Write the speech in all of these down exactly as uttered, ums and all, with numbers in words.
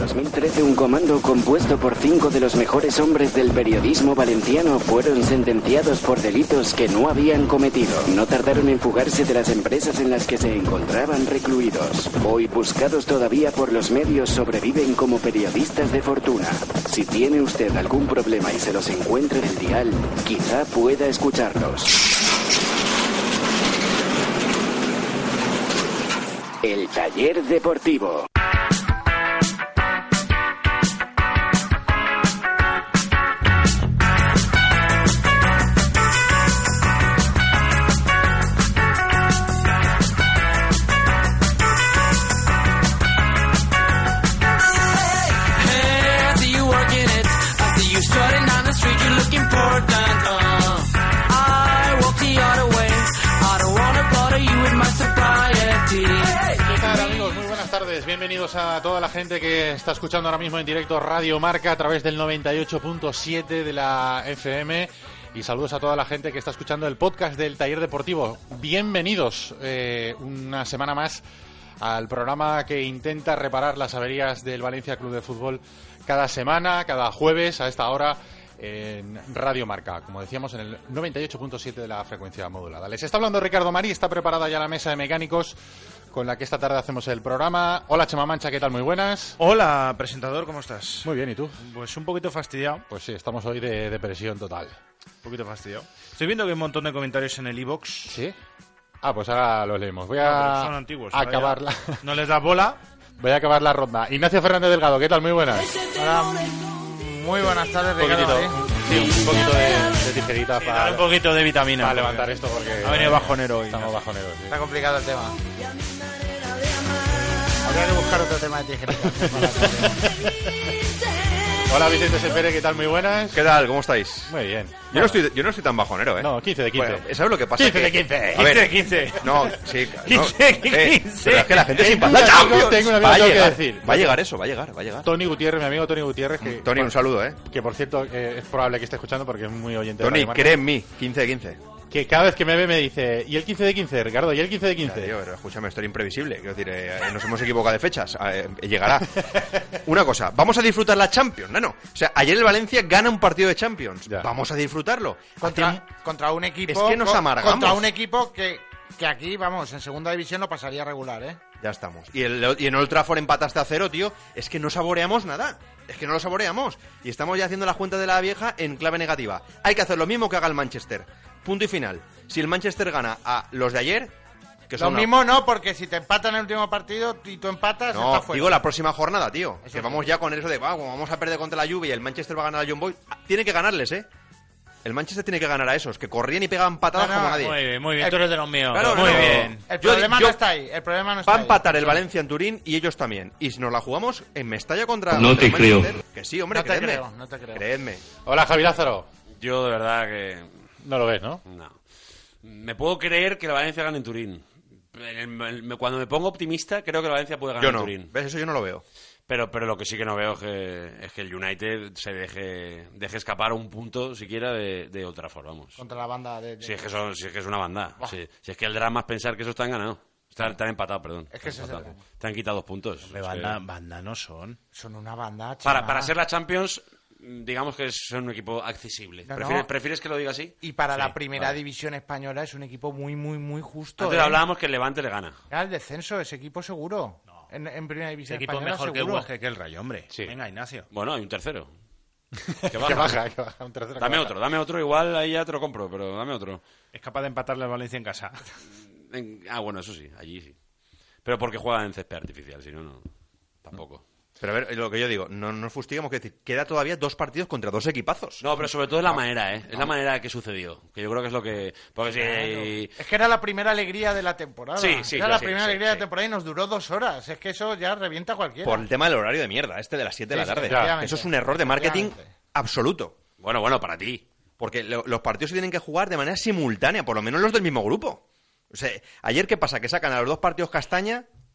dos mil trece, un comando compuesto por cinco de los mejores hombres del periodismo valenciano fueron sentenciados por delitos que no habían cometido. No tardaron en fugarse de las empresas en las que se encontraban recluidos. Hoy, buscados todavía por los medios, sobreviven como periodistas de fortuna. Si tiene usted algún problema y se los encuentra en el dial, quizá pueda escucharlos. El Taller Deportivo. Bienvenidos a toda la gente que está escuchando ahora mismo en directo Radio Marca a través del noventa y ocho punto siete de la F M, y saludos a toda la gente que está escuchando el podcast del Taller Deportivo. Bienvenidos eh, una semana más al programa que intenta reparar las averías del Valencia Club de Fútbol cada semana, cada jueves a esta hora en Radio Marca, como decíamos, en el noventa y ocho punto siete de la frecuencia modulada. Les está hablando Ricardo Marí, está preparada ya la mesa de mecánicos con la que esta tarde hacemos el programa. Hola, Chema Mancha, ¿qué tal? Muy buenas. Hola, presentador, ¿cómo estás? Muy bien, ¿y tú? Pues un poquito fastidiado. Pues sí, estamos hoy de depresión total. Un poquito fastidiado. Estoy viendo que hay un montón de comentarios en el iVoox. ¿Sí? Ah, pues ahora los leemos. Voy a no, son antiguos, acabar la... ¿No les das bola? Voy a acabar la ronda. Ignacio Fernández Delgado, ¿qué tal? Muy buenas. Hola, muy buenas tardes, Ricardo. ¿eh? Sí, un poquito de, de tijerita sí, para... un poquito de vitamina. Para levantar esto porque... Ha venido bajonero hoy. Estamos ¿no? bajoneros, sí. Está complicado el tema. Habría que buscar otro tema de tijerita. Hola, Vicente Sepere, ¿qué tal? Muy buenas. ¿Qué tal? ¿Cómo estáis? Muy bien. Yo, bueno. no estoy, yo no estoy tan bajonero, ¿eh? No, quince de quince. Bueno, ¿sabes lo que pasa? quince de que, quince. A ver, quince de quince. No, sí. No, quince de quince. Eh, pero es que la gente Tengo sin una pasar cosa- Champions. tengo una Va a cosa que llegar, decir. va a llegar eso, va a llegar, va a llegar. Tony Gutiérrez, mi amigo Tony Gutiérrez, que... Tony, un saludo, ¿eh? Que, por cierto, eh, es probable que esté escuchando porque es muy oyente de Tony, Radio Marca. cree en mí, quince de quince. Que cada vez que me ve me dice, ¿y el quince de quince, Ricardo? ¿Y el quince de quince? Ya, tío, pero escúchame, esto era imprevisible. Quiero decir, eh, nos hemos equivocado de fechas. Eh, llegará. Una cosa, vamos a disfrutar la Champions, ¿no? no. O sea, ayer el Valencia gana un partido de Champions. Ya. Vamos a disfrutarlo. Contra, Hace- contra un equipo... Es que nos co- amargamos. Contra un equipo que, que aquí, vamos, en segunda división lo pasaría regular, ¿eh? Ya estamos. Y, el, y en Old Trafford empataste a cero, tío. Es que no saboreamos nada. Es que no lo saboreamos. Y estamos ya haciendo la cuenta de la vieja en clave negativa. Hay que hacer lo mismo que haga el Manchester. Punto y final. Si el Manchester gana a los de ayer... que Lo son una- mismo no, porque si te empatan en el último partido y tú empatas, No, está fuera. digo la próxima jornada, tío. Eso que sí. vamos ya con eso de, "Guau, como vamos a perder contra la Juve y el Manchester va a ganar al John Boy". Tiene que ganarles, ¿eh? El Manchester tiene que ganar a esos, que corrían y pegaban patadas No, no, como nadie. Muy bien, muy bien. El- Tú eres de los míos. Claro, muy no. bien. El Yo- problema yo- no está ahí, el problema no está Va a ahí. empatar el Valencia en Turín y ellos también. Y si nos la jugamos en Mestalla contra, No contra te el Manchester, creo. que sí, hombre, No te creedme. creo, no te creo. Creedme. Hola, Javi Lázaro. Yo de verdad que... No lo ves, ¿no? No. Me puedo creer que la Valencia gane en Turín. En el- me- Cuando me pongo optimista, creo que la Valencia puede ganar Yo en no. Turín. ¿Ves? Eso yo no lo veo. Pero, pero lo que sí que no veo es que, es que el United se deje, deje escapar un punto siquiera de, de Old Trafford, vamos. Contra la banda de... de- Si es que, son, si es que es una banda. Buah. Si, si es que el drama es pensar que eso está ganado. Están, están empatados, perdón. Es que ese es el Empatados. drama. Te han quitado dos puntos. Hombre, Es banda, que- banda no son. Son una banda, para, Chema. para ser la Champions, digamos que son un equipo accesible. No, ¿Prefieres, no. ¿Prefieres que lo diga así? Y para Sí, la primera vale. división española es un equipo muy, muy, muy justo. Antes ¿eh? hablábamos que el Levante le gana. Era el descenso, ese equipo seguro. En, en primera Ese división equipo es española mejor que el seguro. Huesca que el Rayo, hombre. Sí. Venga, Ignacio. Bueno, hay un tercero. Que Que baja. baja, que baja. Un tercero que Dame baja. otro, dame otro. Igual ahí ya te lo compro, pero dame otro. Es capaz de empatarle al Valencia en casa. En- Ah, bueno, eso sí, allí sí. Pero porque juega en césped artificial, si no, no. Tampoco. Pero a ver, lo que yo digo, no nos fustigamos, que decir, queda todavía dos partidos contra dos equipazos. No, pero sobre todo es la manera, ¿eh? Es la manera que sucedió. Que yo creo que es lo que... Porque si... Es que era la primera alegría de la temporada. Sí, sí, Era sí, la sí, primera sí, alegría de sí. la temporada y nos duró dos horas. Es que eso ya revienta a cualquiera. Por el tema del horario de mierda, este de las siete de Sí, la sí, tarde. efectivamente. Eso es un error de marketing Efectivamente. absoluto. Bueno, bueno, para ti. Porque lo- los partidos se tienen que jugar de manera simultánea, por lo menos los del mismo grupo. O sea, ayer, ¿qué pasa? Que sacan a los dos partidos castaña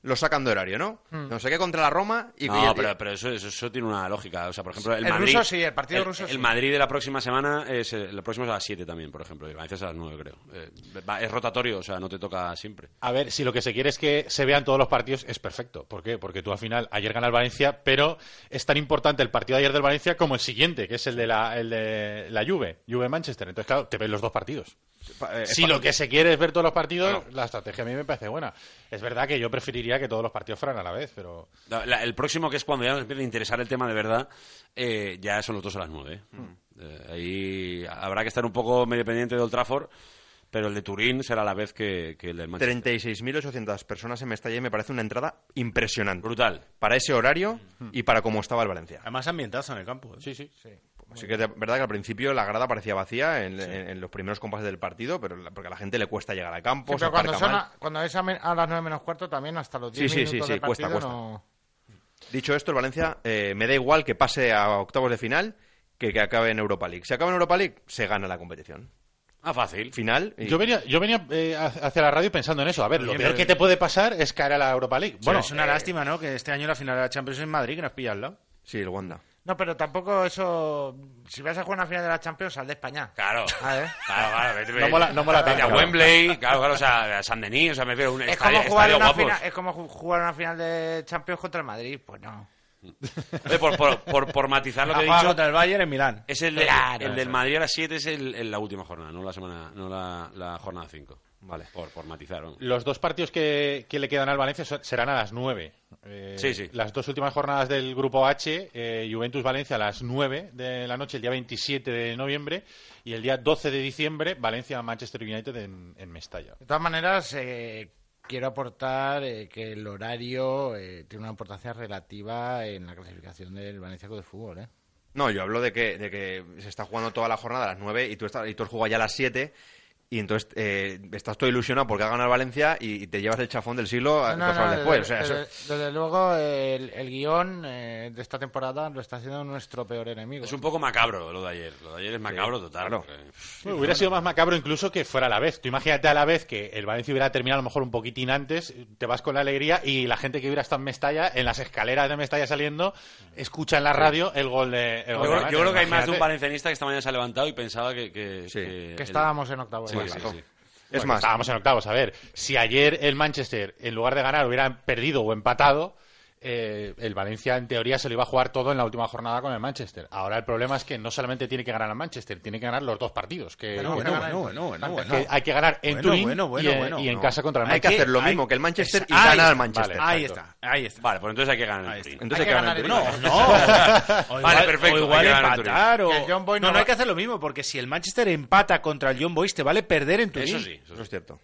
lo sacan de horario, ¿no? Mm. No sé qué contra la Roma y... No, y, pero, pero eso, eso, eso tiene una lógica. O sea, por ejemplo, el, el Madrid... ruso sí, el partido el, ruso sí. El Madrid de la próxima semana, es el próximo es a las siete también, por ejemplo. Y el Valencia es a las nueve, creo. Eh, es rotatorio, o sea, no te toca siempre. A ver, si lo que se quiere es que se vean todos los partidos, es perfecto. ¿Por qué? Porque tú al final, ayer gana el Valencia, pero es tan importante el partido de ayer del Valencia como el siguiente, que es el de la, el de la Juve, Juve-Manchester. Entonces, claro, te ves los dos partidos. Eh, si lo que se quiere es ver todos los partidos, bueno, la estrategia a mí me parece buena. Es verdad que yo preferiría que todos los partidos fueran a la vez, pero... La, la, el próximo, que es cuando ya nos empieza a interesar el tema de verdad, eh, ya son los dos a las nueve. ¿eh? Mm. Eh, ahí habrá que estar un poco medio pendiente de Old Trafford, pero el de Turín será a la vez que, que el del Manchester. treinta y seis mil ochocientas personas en Mestalla y me parece una entrada impresionante. Brutal. Para ese horario mm. y para cómo estaba el Valencia. Además ambientazo en el campo. ¿eh? Sí, sí. sí. Así que es verdad que al principio la grada parecía vacía en, sí. en, en los primeros compases del partido, pero porque a la gente le cuesta llegar al campo. Sí, pero cuando, son a, cuando es a, a las nueve menos cuarto también hasta los diez sí, minutos sí, sí, del sí, partido cuesta, no... cuesta. Dicho esto, el Valencia eh, me da igual que pase a octavos de final que que acabe en Europa League. Si acaba en Europa League, se gana la competición. Ah, fácil. Final. Y... Yo venía, yo venía eh, hacia la radio pensando en eso. A ver, lo peor que te puede pasar es caer a la Europa League. Bueno, Bueno, es una eh, lástima, ¿no? Que este año la final de la Champions es en Madrid, que nos pilla al lado. Sí, el Wanda. No, pero tampoco eso... Si vas a jugar una final de la Champions, sal de España. Claro. A ver. Claro, claro. Vete, No mola, no mola vete tanto. a Wembley, claro, claro, o sea, a San Denis, o sea, me refiero a un Es estadio, como, jugar estadio una guapos. final, es como jugar una final de Champions contra el Madrid. Pues no. Oye, por, por, por, por matizar lo La que he juega dicho, contra el Bayern en Milán. es el, de- Claro, el del eso. Madrid a las siete es el, el- la última jornada, no la semana, no la, la jornada cinco. Vale. Por, por matizar. ¿no? los dos partidos que, que le quedan al Valencia son- serán a las nueve. Eh, Sí, sí. Las dos últimas jornadas del Grupo H, eh, Juventus-Valencia a las nueve de la noche, el día veintisiete de noviembre, y el día doce de diciembre, Valencia-Manchester United en, en Mestalla. De todas maneras, eh, quiero aportar eh, que el horario eh, tiene una importancia relativa en la clasificación del Valencia Club de Fútbol, ¿eh? No, yo hablo de que, de que se está jugando toda la jornada a las nueve y tú, estás, y tú has jugado ya a las siete. Y entonces eh, estás todo ilusionado porque ha ganado el Valencia y, y te llevas el chafón del siglo a- No, dos no, horas desde, después. O sea, desde- eso- desde luego, el, el guión eh, de esta temporada lo está haciendo nuestro peor enemigo. Es un poco macabro lo de ayer. Lo de ayer es macabro total. claro. porque- Bueno, hubiera sido más macabro incluso que fuera a la vez. Tú imagínate a la vez que el Valencia hubiera terminado a lo mejor un poquitín antes, te vas con la alegría y la gente que hubiera estado en Mestalla, en las escaleras de Mestalla saliendo, escucha en la radio el gol de el Yo, gol de creo- Valencia. yo creo que hay más de un Imagínate. valencianista que esta mañana se ha levantado y pensaba que... que, Sí. Que el- estábamos en octavos. Sí, de sí, final. sí. Es Bueno, más, estábamos en octavos. A ver, si ayer el Manchester, en lugar de ganar, hubiera perdido o empatado, eh, el Valencia, en teoría, se lo iba a jugar todo en la última jornada con el Manchester. Ahora el problema es que no solamente tiene que ganar al Manchester, tiene que ganar los dos partidos. Que, Bueno, que- Bueno, bueno, bueno, bueno, bueno, que bueno. hay que ganar en Bueno, Turín bueno, bueno, y en, bueno. y en No. casa contra el hay que Manchester. hacer lo hay- mismo que el Manchester y Ahí ganar al está, Manchester. vale. Ahí Exacto. está, ahí está. Vale, pues entonces hay que ganar Ahí el está. Turín. Entonces Hay hay que que ganar el ganar Turín. el No, no. O Vale, igual- perfecto, O hay igual que ganar el empatar o... Que el John Boy no, no no va- hay que hacer lo mismo, porque si el Manchester empata contra el John Boys te vale perder en Turín. Eso sí, eso Eso sí. es cierto.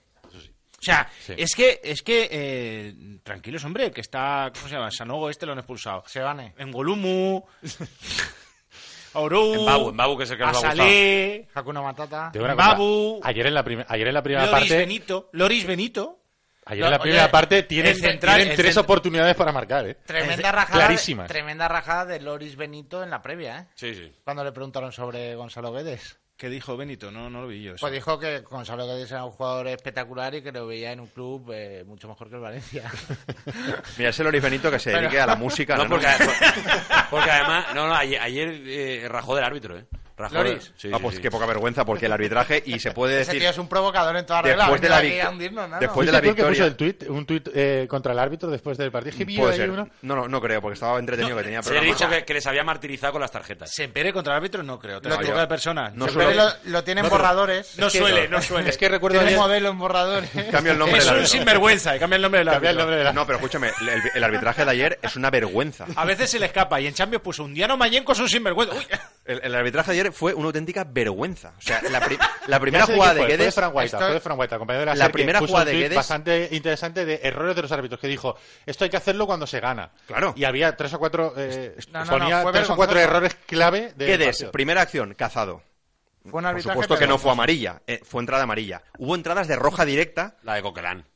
O sea, Sí. es que, es que eh, tranquilos, hombre, que está, ¿cómo se llama? Sanogo este lo han expulsado. Se gane. En Golumu, Aurou, En Babu, en Babu, que es el que nos ha gustado. Asalé, Hakuna Matata. Te digo una cosa, Babu, ayer en la, prim- ayer en la primera Loris parte, Benito, Loris Benito. ayer en la Oye, primera parte tienen, el central- tienen el tres cent- oportunidades para marcar, ¿eh? Tremenda Es- rajada, clarísimas. de, tremenda rajada de Loris Benito en la previa, ¿eh? Sí, sí. Cuando le preguntaron sobre Gonzalo Guedes. ¿Qué dijo Benito? No, no lo vi yo. eso. Pues dijo que Gonzalo Guedes era un jugador espectacular y que lo veía en un club eh, mucho mejor que el Valencia. Mira, ese Loris Benito que se Pero- dedique a la música. No, ¿no? porque, porque además, no, no, ayer, ayer, eh, rajó del árbitro, ¿eh? Rajó ¿Loris? del- Sí, Ah, sí, pues sí. qué poca vergüenza, porque el arbitraje, y se puede Ese decir... tío es un provocador en toda regla. Después de la Venga aquí victo- a hundirnos, ¿no? después de ¿Fuiste la tú el que puso victoria- el tuit, un tuit eh, contra el árbitro después del partido? Es que vi Puede ahí ser. uno. No, no, no creo, porque estaba entretenido que tenía Se le programa. dijo que, que les había martirizado con las tarjetas. Sempere contra el árbitro no creo. Te No, lo digo yo- de personas. no Yo suelo- creo- Pero lo, lo tienen No, borradores. no Es que- suele, no suele. Es que recuerdo Tiene ayer- modelo en borradores. Cambio el nombre Es del un árbitro. sinvergüenza, y cambia el nombre del Cambia el árbitro. nombre de la- No, pero escúchame, el, el arbitraje de ayer es una vergüenza. A veces se le escapa, y en Champions puso un Diano Mayenco es un sinvergüenza. Uy. El, el arbitraje de ayer fue una auténtica vergüenza. O sea, la, pri- la Ya primera sé jugada quién de fue, fue Guedes... Fran Guaita, esto- fue de Fran Guaita, compañero de la La SER, que primera puso jugada un de tuit Guedes- bastante interesante de errores de los árbitros, que dijo, esto hay que hacerlo cuando se gana. Claro. Y había tres o cuatro, eh, No, no, no, ponía fue tres o cuatro vergonzoso. errores clave de Guedes, primera acción, cazado. Fue un Por arbitraje supuesto que no fue vergonzoso. amarilla, eh, fue entrada amarilla. Hubo entradas de roja directa La de Coquelán.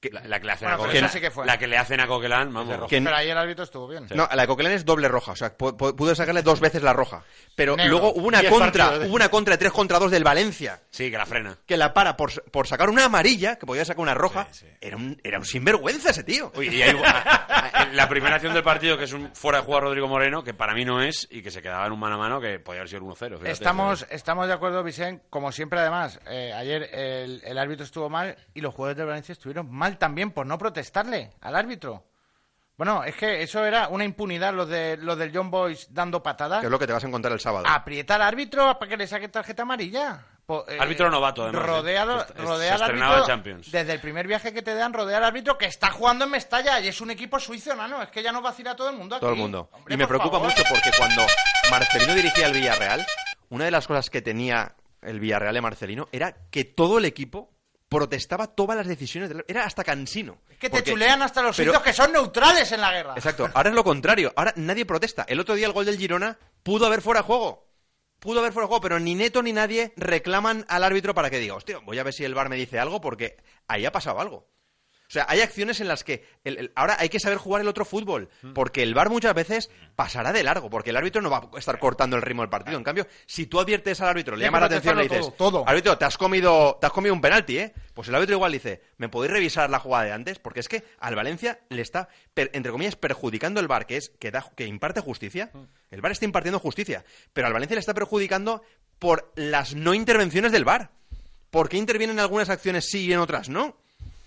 La, la que le hacen Bueno, a pero Coquelin, esa sí que fue. la que le hacen a Coquelin, vamos. Que- Pero ahí el árbitro estuvo bien. No, a la de Coquelin es doble roja, o sea, pu- pu- pudo sacarle dos veces la roja. Pero Negro. luego hubo una Diez contra, partidos. hubo una contra de tres contra dos del Valencia, Sí, que la frena. que la para por, por sacar una amarilla, que podía sacar una roja. Era, un, era un sinvergüenza ese tío. Uy, y hay, a- a- la primera acción del partido, que es un fuera de juego a Rodrigo Moreno, que para mí no es, y que se quedaba en un mano a mano, que podía haber sido el uno cero. fíjate. Estamos, estamos de acuerdo, Vicente, como siempre además. Eh, ayer el, el árbitro estuvo mal y los jugadores de Valencia estuvieron mal también por no protestarle al árbitro. Bueno, es que eso era una impunidad, los de los del Young Boys dando patadas. Que es lo que te vas a encontrar el sábado. Aprieta al árbitro para que le saque tarjeta amarilla. Po- eh, Árbitro novato, además, Rodea, ¿eh? lo- Se- rodea se al estrenaba árbitro. en Champions. Desde el primer viaje que te dan, rodea al árbitro que está jugando en Mestalla y es un equipo suizo, ¿no? Es que ya no vacila a todo el mundo aquí. Todo el mundo. Hombre, y me por preocupa favor. mucho porque cuando Marcelino dirigía el Villarreal, una de las cosas que tenía el Villarreal de Marcelino era que todo el equipo protestaba todas las decisiones del... Era hasta cansino. Es que te Porque- chulean hasta los pero- suizos que son neutrales en la guerra. Exacto. Ahora es lo contrario. Ahora nadie protesta. El otro día el gol del Girona pudo haber fuera de juego. Pudo haber fuera de juego, pero ni Neto ni nadie reclaman al árbitro para que diga, hostia, voy a ver si el V A R me dice algo porque ahí ha pasado algo. O sea, hay acciones en las que el- el- ahora hay que saber jugar el otro fútbol, porque el V A R muchas veces pasará de largo, porque el árbitro no va a estar cortando el ritmo del partido. En cambio, si tú adviertes al árbitro, le Hay que llamas la atención y le protestarlo dices, todo, todo. árbitro, te has comido, te has comido un penalti, ¿eh? Pues el árbitro igual dice, ¿me podéis revisar la jugada de antes? Porque es que al Valencia le está, per- entre comillas, perjudicando el V A R, que es que, da, que imparte justicia. El V A R está impartiendo justicia, pero al Valencia le está perjudicando por las no intervenciones del V A R. ¿Por qué intervienen algunas acciones sí y en otras no?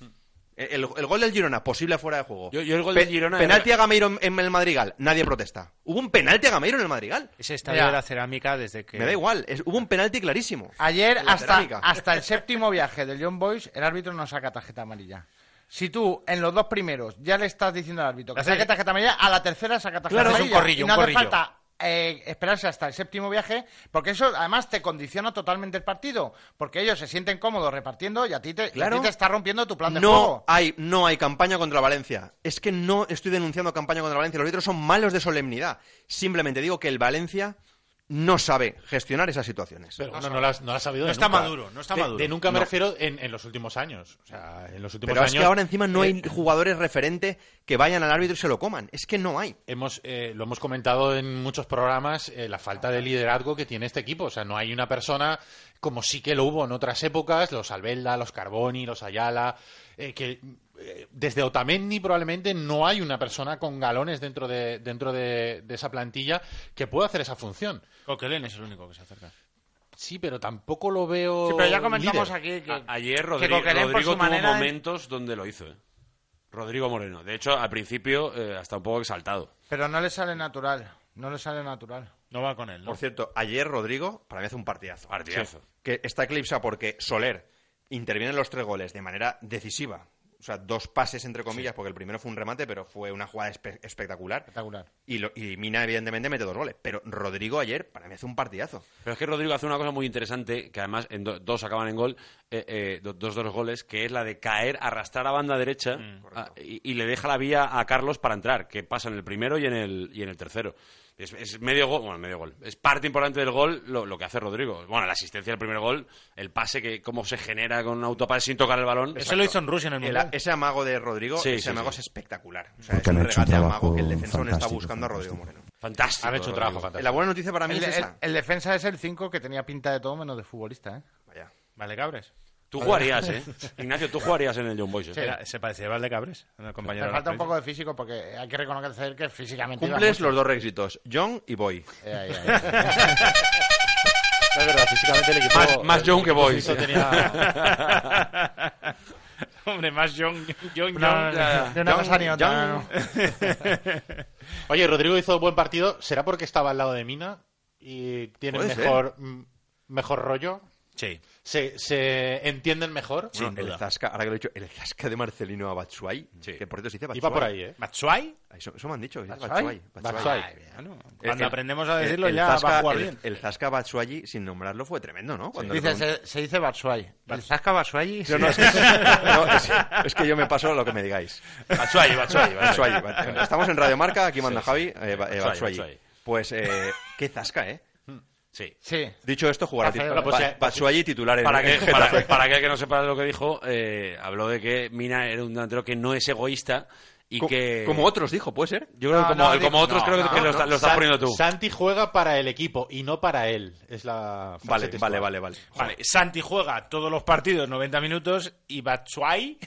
El, el gol del Girona, posible fuera de juego. Yo- yo el gol Pe- del Girona Penalti era- a Gameiro en, en el Madrigal, nadie protesta. Hubo un penalti a Gameiro en el Madrigal. Ese estadio Mira. de la cerámica desde que... Me da igual, es- hubo un penalti clarísimo. Ayer, En la hasta, cerámica. hasta el séptimo viaje del Young Boys, el árbitro no saca tarjeta amarilla. Si tú, en los dos primeros, ya le estás diciendo al árbitro que Hace- saque tarjeta amarilla, a la tercera saca tarjeta Claro, es un amarilla. corrillo, y no un hace corrillo. falta eh, esperarse hasta el séptimo viaje, porque eso además te condiciona totalmente el partido. Porque ellos se sienten cómodos repartiendo y a ti te, y a Claro. ti te está rompiendo tu plan de No juego. hay, no hay campaña contra Valencia. Es que no estoy denunciando campaña contra Valencia. Los árbitros son malos de solemnidad. Simplemente digo que el Valencia no sabe gestionar esas situaciones. Pero no, no, lo has, no lo has sabido No de está nunca. maduro, no está De- maduro. De nunca me No. refiero en, en los últimos años. O sea, en los últimos Pero años... es que ahora encima no hay eh, jugadores referente que vayan al árbitro y se lo coman. Es que no hay. Hemos, eh, lo hemos comentado en muchos programas, eh, la falta de liderazgo que tiene este equipo. O sea, no hay una persona, como sí que lo hubo en otras épocas, los Albelda, los Carboni, los Ayala, eh, que eh, desde Otamendi probablemente no hay una persona con galones dentro de dentro de, de esa plantilla que pueda hacer esa función. Coquelin es el único que se acerca. Sí, pero tampoco lo veo Sí, pero ya comentamos líder. aquí que, A- ayer que Rodrigo, Coquelin, por Rodrigo su tuvo manera de- momentos donde lo hizo, ¿eh? Rodrigo Moreno. De hecho, al principio, eh, hasta un poco exaltado. Pero no le sale natural. No le sale natural. No va con él, ¿no? Por cierto, ayer Rodrigo, para mí hace un partidazo. Partidazo. Sí. Que está eclipsado porque Soler interviene en los tres goles de manera decisiva. O sea, dos pases entre comillas, porque el primero fue un remate, pero fue una jugada espe- espectacular. Espectacular. Y, lo- y Mina, evidentemente, mete dos goles. Pero Rodrigo ayer, para mí, hace un partidazo. Pero es que Rodrigo hace una cosa muy interesante, que además en do- dos acaban en gol, eh, eh, do- dos de los goles, que es la de caer, arrastrar a banda derecha a- y, y le deja la vía a Carlos para entrar, que pasa en el primero y en el, y en el tercero. Es, es medio gol, bueno, medio gol. Es parte importante del gol lo, lo que hace Rodrigo. Bueno, la asistencia del primer gol, el pase, que cómo se genera con un autopase sin tocar el balón. Eso lo hizo en Rusia en el El- Mundial. ese amago de Rodrigo, Sí, ese sí, amago sí. es espectacular. O sea, Porque es un han hecho un regate de trabajo amago que el defensor está fantástico, buscando a Rodrigo fantástico. Moreno. Fantástico. Han hecho un Rodrigo. trabajo fantástico. La buena noticia para mí El, es el- esa. el defensa es el cinco que tenía pinta de todo menos de futbolista, ¿eh? Vaya. Vale, Cabres. Tú jugarías, ¿eh? Ignacio, tú jugarías en el Young Boys, ¿eh? Era- se parecía a Valde Cabres, el compañero. Me de falta la un poco de físico porque hay que reconocer que físicamente iba Cumples mucho. los dos requisitos, John y Boy. Eh, ahí, ahí, ahí. Es verdad, físicamente el equipo... Más- más el John que equipo Boys. suizo tenía- Hombre, más John, John, No, John. no, de una John, cosa ni otra, John. no. Oye, Rodrigo hizo buen partido. ¿Será porque estaba al lado de Mina y tienen Puede ser. mejor, mm, mejor rollo? Sí. ¿Se, se entienden mejor? Sin Bueno, el duda. Zasca, ahora que lo he dicho, el Zasca de Marcelino a Batshuayi, Sí. que por cierto se dice Batshuayi. Iba por ahí, ¿eh? ¿Matsuai? Eso, eso me han dicho, que es ¿Batshuayi? Batshuayi. Batshuayi. Bueno, El- cuando el- aprendemos a el- decirlo el ya va a Zasca- jugar el- bien. El Zasca Batshuayi, sin nombrarlo, fue tremendo, ¿no? Cuando le Dice, pregunté- se, se dice Batshuayi. El Zasca Batshuayi. No, no, es, que, no, es, es que yo me paso lo que me digáis. Batshuayi, Batshuayi, Batshuayi. Batshuayi, Bat- Estamos en Radio Marca, aquí manda Sí, Javi, eh, Ba- eh, Batshuayi, Batshuayi. Batshuayi. Pues, eh, qué zasca, ¿eh? Sí. Sí. Dicho esto, jugará Está feo, titular. ¿eh? Pues, Ba- Batshuayi titular en Para, en que, Getafe. para, para aquel que no sepa lo que dijo, eh, habló de que Mina era un delantero que no es egoísta y Co- que... Como otros, dijo, puede ser. Yo creo No, que como, no, como dijo- otros no, creo no, que lo, no. está- lo estás San- poniendo tú. Santi juega para el equipo y no para él. Es la frase Vale, textual. vale, vale, vale. Vale, Santi juega todos los partidos noventa minutos y Batshuayi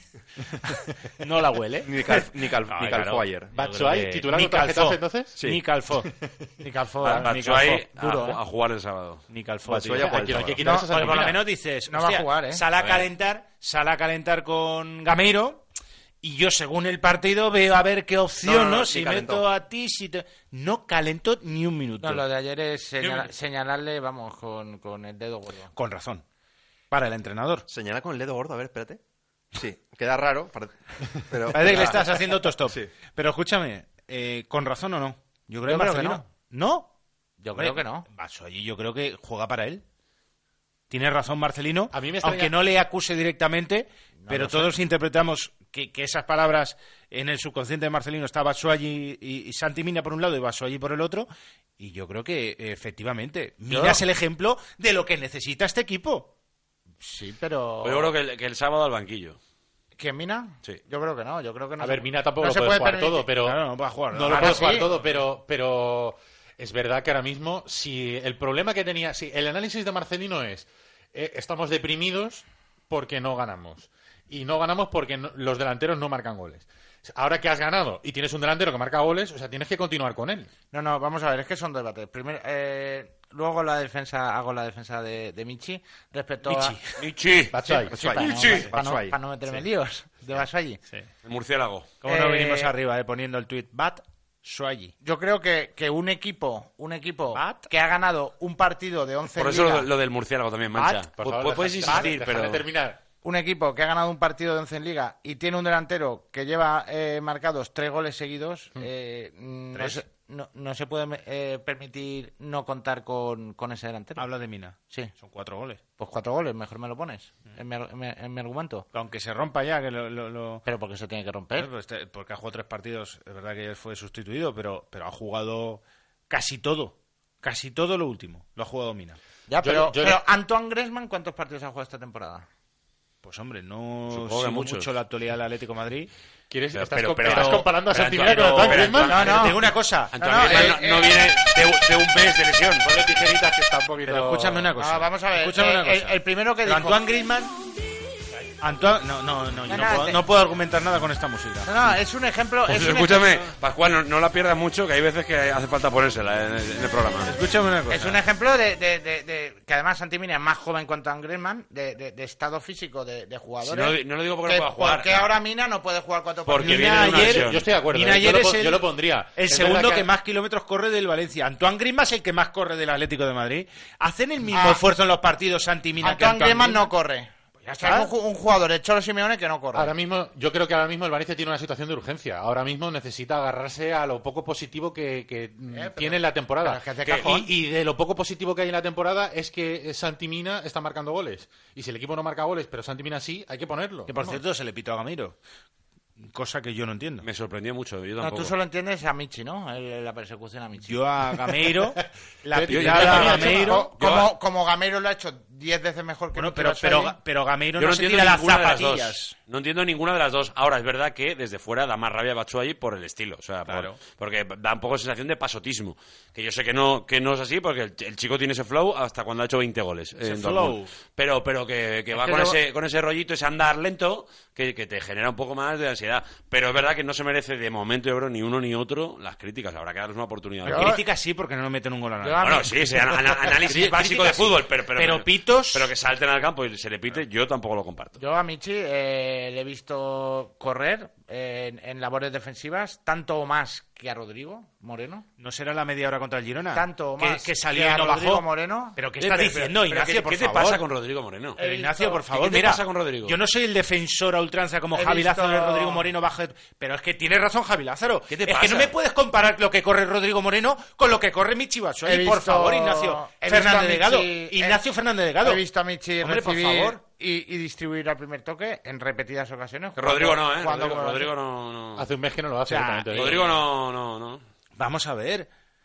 no la huele. Ni Cal, ni Cal, Ah, ni claro. calfó ayer. Batshuayi, Yo creo que- titular ni contra el calzó. Getafe, entonces. Sí. Ni calfó. Ni calfó. Ba- ni Batshuayi calfó. a, Duro, ju- ¿eh? a jugar el sábado. Ni calfó. Batshuayi tío. a jugar el Aquí no hay que sábado. quitar No, eso, porque por lo Santi. menos dices, No va a hostia, jugar, ¿eh? sale a A ver. calentar, sale a calentar con Gameiro y yo según el partido veo a ver qué opción, No, ¿no? no, no, si ni calentó. meto a ti, si te... No calentó ni un minuto. No, lo de ayer es señala- Yo- señalarle, vamos, con, con el dedo gordo. Con razón. Para el entrenador. Señala con el dedo gordo, a ver, espérate. Sí, queda raro, pare- pero... Parece que le estás haciendo autostop. Sí. Pero escúchame, eh, ¿con razón o no? Yo creo, Yo que creo que Marcelino- ¿No? Yo creo que no. Batshuayi yo creo que juega para él. Tiene razón Marcelino, A mí me extraña- aunque no le acuse directamente, pero lo sé. todos interpretamos que, que esas palabras en el subconsciente de Marcelino está Batshuayi y, y Santi Mina por un lado y Batshuayi por el otro, y yo creo que eh, efectivamente Mina es el ejemplo de lo que necesita este equipo. Sí, pero... Pues yo creo que el, que el sábado al banquillo. ¿Quién, Mina? Sí. Yo creo que no, yo creo que no. A se- ver, Mina tampoco no lo se puede jugar permitir- todo, pero... Claro, no va a jugar. No ¿no? lo Ahora puede jugar sí. todo, pero, pero es verdad que ahora mismo, si el problema que tenía, si el análisis de Marcelino es, eh, estamos deprimidos porque no ganamos. Y no ganamos porque no- los delanteros no marcan goles. Ahora que has ganado y tienes un delantero que marca goles, o sea, tienes que continuar con él. No, no, vamos a ver, es que son debates. Primero, eh, luego la defensa, hago la defensa de, de Michi respecto Michi. a... Michi, Batshuayi. Sí, para, no, Michi. para no- Batshuayi. para no meterme en líos de Batshuayi. el murciélago. ¿Cómo no Eh, venimos arriba eh, poniendo el tweet Batshuayi? Yo creo que, que un equipo, un equipo Bat. que ha ganado un partido de once Por en eso liga, lo, lo del murciélago también, Mancha. Bat, Por Pu- favor, puedes deja- insistir, déjame pero... terminar. un equipo que ha ganado un partido de once en liga y tiene un delantero que lleva eh, marcados tres goles seguidos, eh, mm, no, ¿Tres? se, no, no se puede eh, permitir no contar con, con ese delantero. Habla de Mina. Sí, Son cuatro goles. pues cuatro goles, mejor me lo pones en mi, ar- en mi- en mi argumento. Aunque se rompa ya, que lo... lo- lo- Pero porque se tiene que romper. Pues este- porque ha jugado tres partidos, es verdad que fue sustituido, pero, pero ha jugado casi todo. Casi todo lo último. Lo ha jugado Mina. Ya, Yo- pero, yo- pero Antoine Griezmann, ¿cuántos partidos ha jugado esta temporada? Pues hombre, no Supongo que sigo muchos. mucho la actualidad del Atlético de Madrid. ¿Quieres, Pero- estás, pero- co- pero- estás comparando a pero Santi Antoine- Mina con Antoine pero Griezmann? No, no, no. te digo una cosa. Antoine No, no, Griezmann eh, no, no eh, viene de, de un mes de lesión. Ponle tijeritas que está un poquito... Pero escúchame una cosa. No, vamos a ver. Escúchame eh, una cosa. el, el primero que Pero dijo... Antoine Griezmann... Antoine... No, no, no, yo No, no, no, puedo, te- no puedo argumentar nada con esta música. No, no, es un ejemplo... Pues es un escúchame, ejemplo- Pascual, no, no la pierdas mucho, que hay veces que hace falta ponérsela en el, en el programa. Escúchame una cosa. Es un ejemplo de, de- de- de- que además Santi Mina es más joven que Antoine Griezmann, de, de- de estado físico de, de Si jugadores. no, no lo digo porque que no pueda jugar. ¿Por qué ahora Mina no puede jugar cuatro Porque partidos? viene de una ayer- lesión. Yo estoy de acuerdo. Mina ¿eh? Yo, ayer lo, es pon- el- yo lo pondría. El Es segundo verdad que... más kilómetros corre del Valencia. Antoine Griezmann es el que más corre del Atlético de Madrid. ¿Hacen el mismo Ah. esfuerzo en los partidos Santi Mina que Antoine Antoine Griezmann no Griezmann? corre. ya O sea, es un, ju- un jugador de Cholo Simeone que no corre. Ahora mismo, yo creo que ahora mismo el Valencia tiene una situación de urgencia. Ahora mismo necesita agarrarse a lo poco positivo que, que, mm, pero- tiene en la temporada. pero es que hace Que- cajón. y, y de lo poco positivo que hay en la temporada es que Santi Mina está marcando goles. Y si el equipo no marca goles, pero Santi Mina sí, hay que ponerlo. Que por Vamos. cierto se le pitó a Gameiro. Cosa que yo no entiendo. Me sorprendió mucho, yo no, tampoco. tú solo entiendes a Michi, ¿no? El- la persecución a Michi. Yo a Gameiro, la Yo- yo- pitada yo- a yo- Gameiro... Co- como, como Gameiro lo ha hecho diez veces mejor que Bueno, Michi pero, Batshuayi. pero, pero Gameiro Yo no, no se entiendo tira las ninguna de las zapatillas. dos. No entiendo ninguna de las dos. Ahora, es verdad que desde fuera da más rabia a Batshuayi por el estilo. O sea, por- Claro. porque da un poco sensación de pasotismo. Que yo sé que no, que no es así, porque el, el chico tiene ese flow hasta cuando ha hecho veinte goles. Ese en flow. Dortmund. Pero, pero que, que Es va que con, luego- ese, con ese rollito, ese andar lento, que, que te genera un poco más de ansiedad. Pero es verdad que no se merece de momento, yo creo, ni uno ni otro las críticas. Habrá que darles una oportunidad. Pero- Crítica sí, porque no le meten un gol a nadie. Yo a- Bueno, sí, sí, ana- ana- análisis básico de Crítica sí. fútbol, pero, pero, Pero pitos- Pero que salten al campo y se le pite, yo tampoco lo comparto. Yo a Michi eh, le he visto correr eh, en, en labores defensivas tanto o más que a Rodrigo Moreno. ¿No será la media hora contra el Girona? Tanto o Que- más que, salió que y a no Rodrigo bajó. Moreno. ¿Pero qué Eh, estás pero- diciendo, pero Ignacio, ¿qué, por ¿qué te favor? pasa con Rodrigo Moreno? Pero He Ignacio, visto- por favor, ¿Qué te mira, pasa con Rodrigo? yo no soy el defensor a ultranza como He Javi visto- Lázaro de Rodrigo Moreno bajo, pero es que tiene razón Javi Lázaro. ¿Qué te es que pasa? no me puedes comparar lo que corre Rodrigo Moreno con lo que corre Michi He Batshuayi, por visto- favor, Ignacio he visto a Fernández Michi- Delgado. he- Ignacio Fernández Delgado. He visto a Michi Hombre, por recibir favor. y, y distribuir al primer toque en repetidas ocasiones. Que Rodrigo no, ¿eh? Cuando- Rodrigo, Rodrigo no, no. Hace un mes que no lo hace. O sea, yo también te digo. Rodrigo no, no, no. Vamos a ver.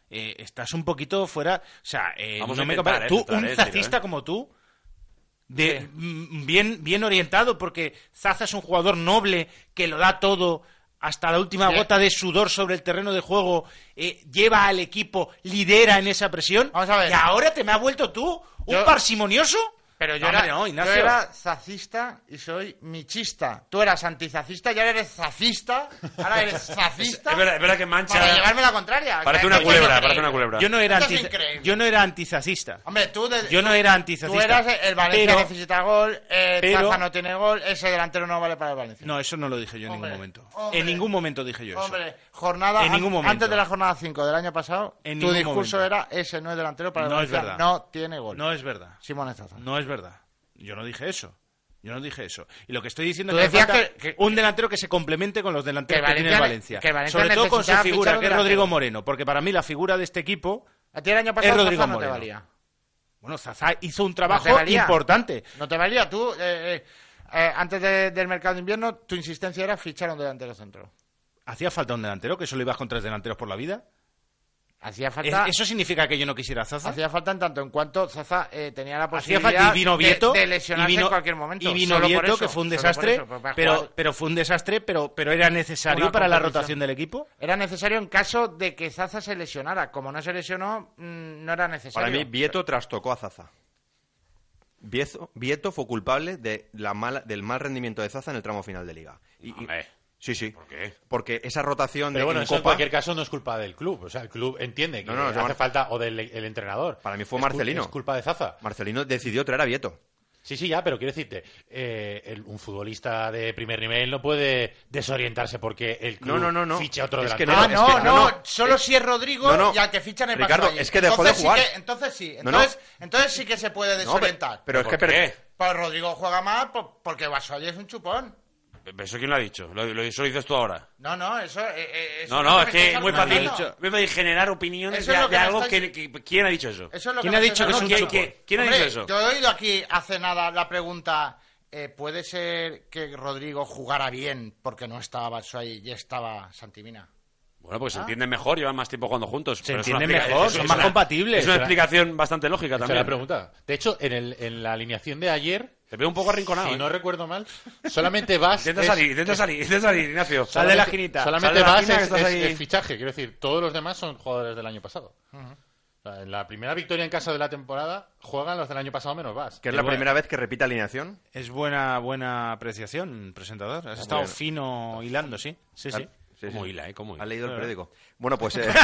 eh, estás un poquito fuera... O sea, eh, Vamos no a me intentar, compares. eh, Tú, intentar, un eh, tiro, zacista eh. como tú, de m- bien, bien orientado, porque Zaza es un jugador noble que lo da todo hasta la última Bien. gota de sudor sobre el terreno de juego, eh, lleva al equipo, lidera en esa presión, Vamos a ver. y ahora te me has vuelto tú un Yo- parsimonioso. Pero yo, No, era, hombre, no, yo Ignacio. era zacista y soy michista. Tú eras antizacista y ahora eres zacista. Ahora eres zacista. Es verdad, es verdad que mancha... Para llevarme la contraria. Parece O sea, una esto es culebra, increíble. parece una culebra. Yo no era Esto es anti, increíble. yo no era antizacista. Hombre, tú... de- Yo no tú- era antizacista. Tú eras el Valencia Pero- necesita gol, eh, pero- Zaza no tiene gol, ese delantero no vale para el Valencia. No, eso no lo dije yo en Hombre, ningún momento. hombre. En ningún momento dije yo eso. Hombre, jornada... En ningún an- momento. Antes de la jornada cinco del año pasado, En tu ningún discurso momento. era ese no es delantero para el No es Valencia, verdad. no tiene gol. No es verdad. Simón Zaza. No es verdad. Yo no dije eso. Yo no dije eso. Y lo que estoy diciendo Tú es que, hace decías falta que- que- un delantero que se complemente con los delanteros que que, tiene el Valencia- Valencia. que Valencia Sobre todo con su necesitaba figura, fichar un que es delantero. Rodrigo Moreno. Porque para mí la figura de este equipo... A ti el año pasado Es Rodrigo Zaza no te Moreno. valía. Bueno, Zaza hizo un No trabajo te valía. importante. No te valía. Tú, eh, eh, eh, antes de- del mercado de invierno, tu insistencia era fichar a un delantero centro. ¿Hacía falta un delantero? ¿Que solo ibas con tres delanteros por la vida? Hacía falta... ¿Eso significa que yo no quisiera a Zaza? Hacía falta en tanto en cuanto Zaza eh, tenía la Hacía posibilidad falta y vino Vieto de, de lesionarse y vino, en cualquier momento. y vino Solo por Vieto, eso, que fue un solo por desastre, eso, para pero, jugar. pero fue un desastre, pero, pero era necesario Una para la competición. rotación del equipo. Era necesario en caso de que Zaza se lesionara. Como no se lesionó, mm, no era necesario. Para mí, Vieto trastocó a Zaza. Vieto, Vieto fue culpable de la mala, del mal rendimiento de Zaza en el tramo final de Liga. Y, y- Hombre, sí, sí. ¿por qué? Porque esa rotación Pero de bueno, en eso en Copa, cualquier caso no es culpa del club. O sea, el club entiende que No, no, hace Mar- falta, o del el entrenador. Para mí fue Es cul- Marcelino. Es culpa de Zaza. Marcelino decidió traer a Vieto. Sí, sí, ya, pero quiero decirte, eh, el- un futbolista de primer nivel no puede desorientarse porque el club No, no, no, no. fiche a otro Es que delantero. Ah, es no, que- no, no, no. solo Eh, si es Rodrigo no, no. y al que fichan en Ricardo, Batshuayi. es que dejó de Entonces sí jugar. que- entonces sí, No, no. entonces, entonces sí que se puede No, pero, desorientar. pero es ¿Por que... per- qué? Pues Rodrigo juega mal po- porque Batshuayi es un chupón. ¿Eso quién lo ha dicho? ¿Lo, lo, eso lo dices tú ahora? No, no, eso... eh, eh, eso No, lo no, que es me que estáis es muy fácil. argumentando. Me de generar opiniones Eso es de, lo que de me algo estáis- que, que- ¿Quién ha dicho eso? Eso es lo ¿Quién me ha estáis dicho que es un argumentando. ¿Quién- quién- quién ha Hombre, dicho eso? Yo he oído aquí hace nada la pregunta, eh, ¿puede ser que Rodrigo jugara bien porque no estaba Batshuayi y estaba Santimina? Bueno, pues se Ah. entienden mejor, llevan más tiempo jugando juntos. Se pero es una entienden explica- mejor, es- son es más una- compatibles. Es una Será- explicación bastante lógica Esa es también. la pregunta. De hecho, en, el, en la alineación de ayer, Te veo un poco arrinconado. si ¿eh? no recuerdo mal, solamente vas... Intenta es- salir, intenta salir, intenta salir, Ignacio. Sal de la esquinita. Solamente Sal de la vas esquina que es, estás es- ahí. es fichaje, quiero decir, todos los demás son jugadores del año pasado. O sea, en la primera victoria en casa de la temporada juegan los del año pasado menos vas. Que es la primera vez que repite alineación. Es buena buena apreciación, presentador. Has estado bueno. fino hilando, sí. Sí, sí. Sí, ¿Cómo sí. hila, eh? ¿Cómo hila? Ha leído el periódico. Bueno, pues... eh,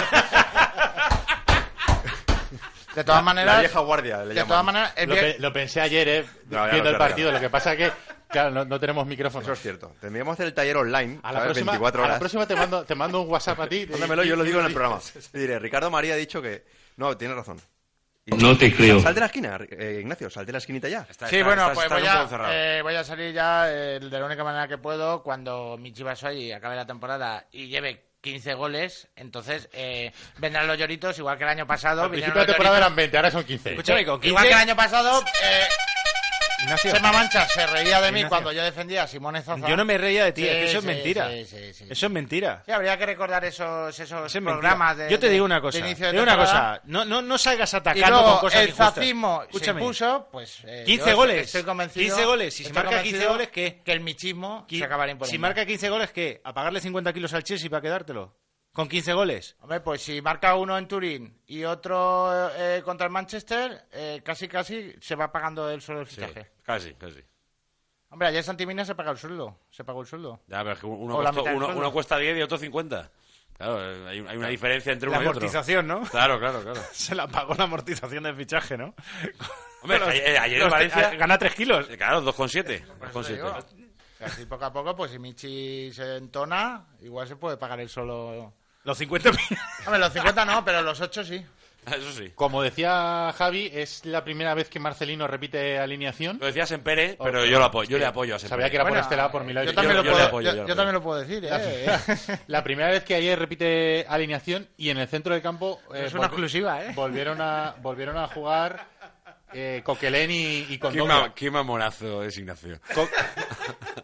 De todas maneras... la vieja guardia, le de llaman. todas maneras, el Lo, vie- pe- lo pensé ayer, eh, No, ya viendo lo el sé, partido. Ricardo. Lo que pasa que, claro, no, no tenemos micrófono. Eso es cierto. Tendríamos que hacer el taller online, A la, ¿sabes? próxima, veinticuatro a la horas. próxima te mando, te mando un WhatsApp a ti. Mándamelo, yo lo y- digo en y- el programa. Y diré, Ricardo María ha dicho que... No, tiene razón. Y- No te creo. Sal de la esquina, eh, Ignacio, sal de la esquinita ya. Está- Sí, está- bueno, está- pues está voy, un a, poco cerrado. eh, voy a salir ya eh, de la única manera que puedo cuando Michi Batshuayi acabe la temporada y lleve quince goles. Entonces eh, vendrán los lloritos, igual que el año pasado. Al vinieron principio de la los temporada lloritos. eran veinte, ahora son quince. Escúchame, con Igual que el quince... año pasado, eh, Ignacio, Chema Mancha se reía de mí Ignacio. cuando yo defendía a Simón Zaza. yo no me reía de ti, Sí, es que eso es sí, mentira. sí, sí, sí. Eso es mentira. Sí, habría que recordar esos, esos Eso es programas mentira. de Yo te de- digo una de cosa. inicio de Te digo una temporada. cosa. No, no, no salgas Y atacando luego con cosas el injustas. zacismo se Escúchame. impuso, pues... eh, quince yo goles. Estoy convencido, quince goles. Y si estoy marca convencido quince goles, ¿qué? Que el michismo Qui- se acabará imponiendo. Si marca quince goles, ¿qué? ¿A pagarle cincuenta kilos al Chelsea para quedártelo? ¿Con quince goles? Hombre, pues si marca uno en Turín y otro eh, contra el Manchester, eh, casi casi se va pagando el sueldo del Sí, fichaje. casi, casi. Hombre, ayer Santimina se pagó el sueldo. Se pagó el sueldo. Ya, pero es que uno, O la costó- mitad del uno, sueldo. uno cuesta diez y otro cincuenta. Claro, eh, hay, hay una diferencia entre La uno y otro. amortización, ¿no? Claro, claro, claro. Se la pagó la amortización del fichaje, ¿no? Hombre, Con los- ayer, ayer en los- Valencia... Gana tres kilos. Eh, Claro, dos coma siete. Por eso te digo. Así poco a poco, pues si Michi se entona, igual se puede pagar el solo... Los cincuenta mil. Hombre, los cincuenta no, pero los ocho sí. Eso sí. Como decía Javi, es la primera vez que Marcelino repite alineación. Lo decías en Pere, Oh, pero yo lo apoyo, yo le apoyo a ese Sabía Pere. que era por Bueno, este lado, por mi lado. Yo y- también, yo- lo, yo le puedo, apoyo, yo- yo le yo apoyo. también lo puedo decir, ¿eh? La primera vez que ayer repite alineación y en el centro del campo eh, Es una volvi- exclusiva, ¿eh? volvieron a volvieron a jugar eh, Coquelén y, y Qué, Condoglia. ma- qué mamonazo es Ignacio. Co-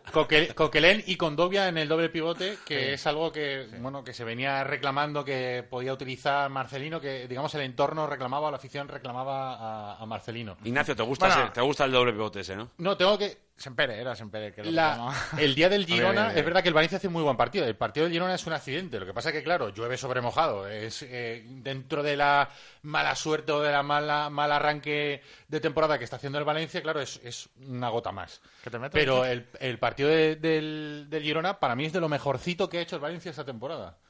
Coque- Coquelin y Condovia en el doble pivote, que Sí. es algo que sí. bueno que se venía reclamando que podía utilizar Marcelino, que digamos el entorno reclamaba, la afición reclamaba a, a Marcelino. Ignacio, ¿te gusta, Bueno. ese- te gusta el doble pivote ese, no? No, tengo que... Sempere, era Sempere. Que lo La- reclamaba. el día del Bien, Girona, bien, bien. es verdad que el Valencia hace muy buen partido. El partido del Girona es un accidente. Lo que pasa es que, claro, llueve sobre mojado. Es eh, dentro de la mala suerte o de la mala mal arranque de temporada que está haciendo el Valencia, claro, es, es una gota más. ¿Que te meto? Pero el, el partido de- del, del Girona, para mí, es de lo mejorcito que ha hecho el Valencia esta temporada.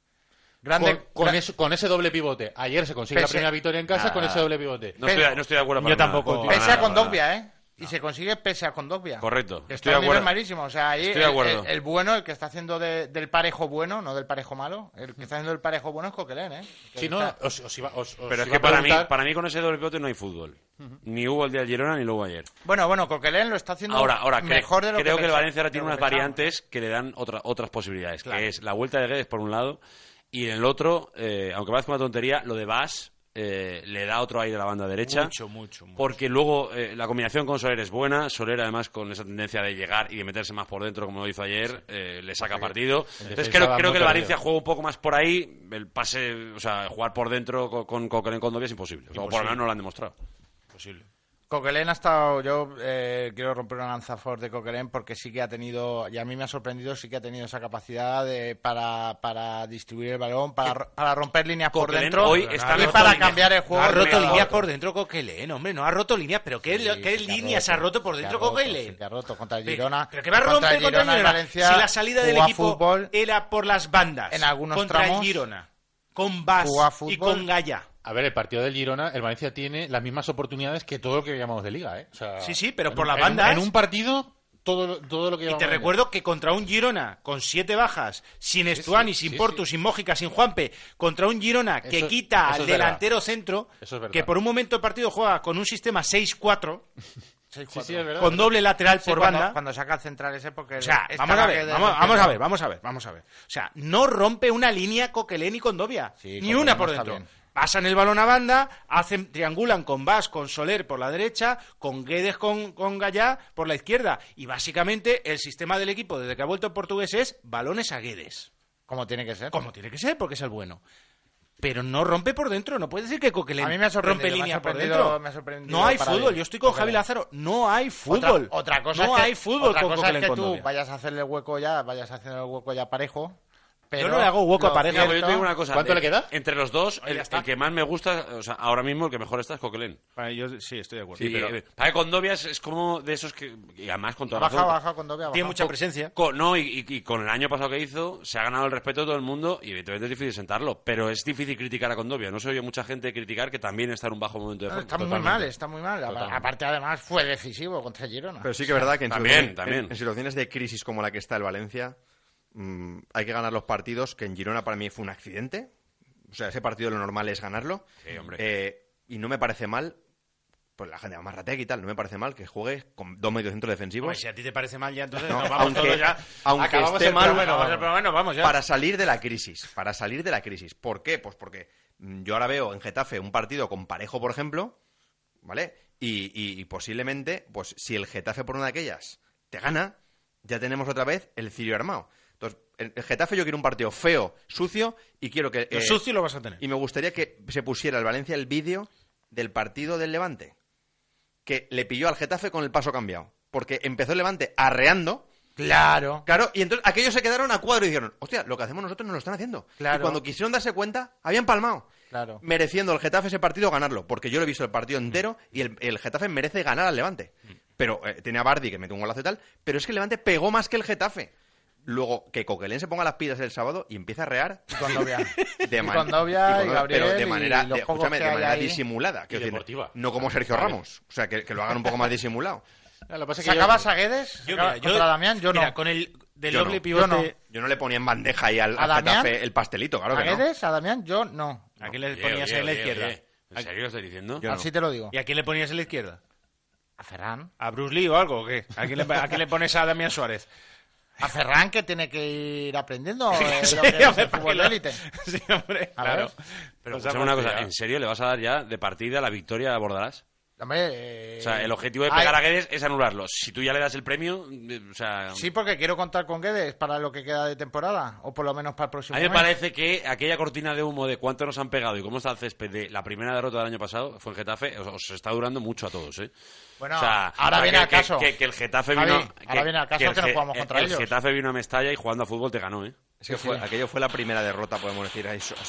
Grande, con, con gra- eso- con ese doble pivote. Ayer se consigue la Pese- primera victoria en casa Nada. con ese doble pivote. No estoy, no estoy de acuerdo para Yo nada. tampoco, tío. Para Pese a nada, para Condovia, ¿eh? Y se consigue pese a Condovia. Correcto. Que Estoy está a de un nivel acuerdo. malísimo. O sea, ahí Estoy de el, acuerdo. el- el bueno, el que está haciendo de- del parejo bueno, no del parejo malo, el que está haciendo del parejo bueno es Coquelin, ¿eh? Que Si no, está- os, os iba, os- os Pero es iba que a para mí, preguntar- para mí con ese doble pivote no hay fútbol. Ni hubo el día del Girona ni lo hubo ayer. Bueno, bueno, Coquelin lo está haciendo Ahora, ahora cre- mejor de lo creo que, el pensaba- Valencia ahora tiene de lo unas que pensaba. variantes que le dan otra, otras posibilidades, Claro. que es la vuelta de Guedes por un lado y en el otro, eh, aunque parezca una tontería, lo de Bas eh, le da otro aire a la banda derecha. Mucho, mucho, mucho. Porque luego eh, la combinación con Soler es buena. Soler, además, con esa tendencia de llegar y de meterse más por dentro, como lo hizo ayer, eh, le saca partido. Entonces, defensa creo, va creo muy que el Valencia perdido. juega un poco más por ahí. El pase, o sea, jugar por dentro con, con Coquelin Condovia es imposible. O sea, por lo menos no lo han demostrado. Posible. Coquelin ha estado, yo eh, quiero romper una lanza a favor de Coquelin porque sí que ha tenido, y a mí me ha sorprendido, sí que ha tenido esa capacidad de, para, para distribuir el balón, para, ro- para romper líneas por Coquelin dentro hoy y está roto para líneas. cambiar el No juego. ha de roto un lado a líneas otro. por dentro Coquelin, hombre, no ha roto líneas, pero ¿qué, Sí, qué sí que ha líneas roto, ha roto por sí que dentro ha roto, Coquelin? sí que ha roto contra el Pero- Girona. Pero que va a Contra romper el contra el Girona, el Girona. Valencia Si la salida del jugó a equipo fútbol, era por las bandas en algunos contra tramos, el Girona, con Bas jugó a y fútbol. con Gaya. A ver, el partido del Girona, el Valencia tiene las mismas oportunidades que todo lo que llamamos de liga, ¿eh? O sea, Sí, sí, pero en por un- las en un- bandas. En un partido, todo, lo- todo lo que Y llamamos te de liga. recuerdo que contra un Girona con siete bajas, sin Estuani, sí, sin sí, Portu, sí. sin Mójica, sin Juanpe, contra un Girona que Eso- quita eso al es delantero centro, Eso es verdad. que por un momento el partido juega con un sistema seis cuatro, Sí, sí, es verdad. con doble lateral Sí, por cuando, banda. cuando saca el central ese porque O sea, estaba vamos a que ver, de- vamos, de- vamos a ver, vamos a ver, vamos a ver. O sea, no rompe una línea Coquelin y Condovia, Sí, ni Coquelin una por está dentro. bien. Pasan el balón a banda, hacen, triangulan con Bas, con Soler por la derecha, con Guedes con, con Gallá por la izquierda. Y básicamente el sistema del equipo desde que ha vuelto el portugués es balones a Guedes. como tiene que ser. Como tiene que ser, porque es el bueno. Pero no rompe por dentro, no puede decir que Coquelin A mí me ha sorprendido, rompe me ha línea por sorprendido- dentro. me ha sorprendido No hay para fútbol, bien. yo estoy con Coquelin. Javi Lázaro, no hay fútbol. Otra, otra cosa no es que, hay fútbol otra con cosa Coquelin es que con tú Condovia. vayas a hacerle hueco ya, vayas a hacerle el hueco ya parejo. Pero Yo no le hago hueco a lo Pareja, Mira, pero yo cierto- te digo una cosa. ¿Cuánto de- le queda? Entre los dos, Ahí el, ya está. el que más me gusta, o sea, ahora mismo el que mejor está es Coquelin. Yo sí, estoy de acuerdo. Sí, pero... Para que Condovia es, es como de esos que... Y además con toda Baja, razón. baja con Condovia, Tiene baja. mucha presencia. Con- no, y, y- y con el año pasado que hizo, se ha ganado el respeto de todo el mundo y evidentemente es difícil sentarlo. Pero es difícil criticar a Condovia. No se oye mucha gente criticar que también está en un bajo momento de No, forma. está muy Totalmente. mal, está muy mal. Totalmente. Aparte, además, fue decisivo contra el Girona. Pero sí que es verdad que en, También, situaciones, también. en- en situaciones de crisis como la que está el Valencia, mm, hay que ganar los partidos, que en Girona para mí fue un accidente. O sea, ese partido lo normal es ganarlo. Sí, hombre. Eh, y no me parece mal, pues la gente más Ratek y tal, no me parece mal que juegue con dos mediocentros defensivos. Hombre, si a ti te parece mal ya, entonces No, nos vamos aunque- todos ya. aunque Acabamos esté el mal, programa, bueno, vamos, el programa, vamos ya. Para salir de la crisis, para salir de la crisis. ¿Por qué? Pues porque mm, yo ahora veo en Getafe un partido con Parejo, por ejemplo, ¿vale? Y, y- y posiblemente, pues si el Getafe por una de aquellas te gana, ya tenemos otra vez el cirio armado. Entonces, el, el Getafe yo quiero un partido feo, sucio, y quiero que... Lo eh, sucio lo vas a tener. y me gustaría que se pusiera el Valencia el vídeo del partido del Levante, que le pilló al Getafe con el paso cambiado. Porque empezó el Levante arreando, Claro. claro, y entonces aquellos se quedaron a cuadro y dijeron, hostia, lo que hacemos nosotros no lo están haciendo. Claro. Y cuando quisieron darse cuenta, habían palmado. Claro. Mereciendo el Getafe ese partido ganarlo, porque yo lo he visto el partido entero y el, el Getafe merece ganar al Levante. Pero eh, tenía a Bardi que metió un golazo y tal, pero es que el Levante pegó más que el Getafe. Luego, que Coquelin se ponga las pilas el sábado y empiece a rear Y Condovia. de, Y man- Condovia y Condovia, Gabriel pero de y manera, los de, pocos escúchame, que de hay manera ahí. disimulada. Quiero decir, deportiva. no como Sergio Vale. Ramos. O sea, que, que lo hagan un poco más disimulado. Lo que pasa es que yo- ¿Sacabas a Guedes? Yo, ¿Sacaba- mira, contra Damián? Yo no. Mira, con el del Yo doble no. pivote... Yo no. Yo no le ponía en bandeja ahí al, ¿A al Damián? Getafe el pastelito, claro ¿A que no. Guedes? ¿A Damián? Yo no. ¿A quién le Oye, ponías oye, en la oye, izquierda? oye. ¿En serio lo estás diciendo? Yo no. Así te lo digo. ¿Y a quién le ponías en la izquierda? ¿A Ferran? ¿A Bruce Lee o algo o qué? ¿A quién le, a quién le pones a Damián Suárez? ¿A Ferran que tiene que ir aprendiendo eh, Sí, lo que es hombre, el ¿para fútbol qué lo- de élite? Sí, hombre, A claro. ver. Pero O sea, escúchame una pues, cosa, ya. ¿en serio le vas a dar ya de partida la victoria a Bordalás? Hombre, eh, O sea, el objetivo de pegar hay... a Guedes es anularlo. Si tú ya le das el premio, o sea... Sí, porque quiero contar con Guedes para lo que queda de temporada, o por lo menos para el próximo A mí me mes. parece que aquella cortina de humo de cuánto nos han pegado y cómo está el césped de la primera derrota del año pasado, fue en Getafe, os, os está durando mucho a todos, ¿eh? Bueno, o sea, ahora viene que, al caso. Que, que, que el Getafe Javi, vino... ahora que, viene al caso que, el, que no jugamos contra el, ellos. El Getafe vino a Mestalla y jugando a fútbol te ganó, ¿eh? Es que Sí, fue, sí. aquello fue la primera derrota, podemos decir,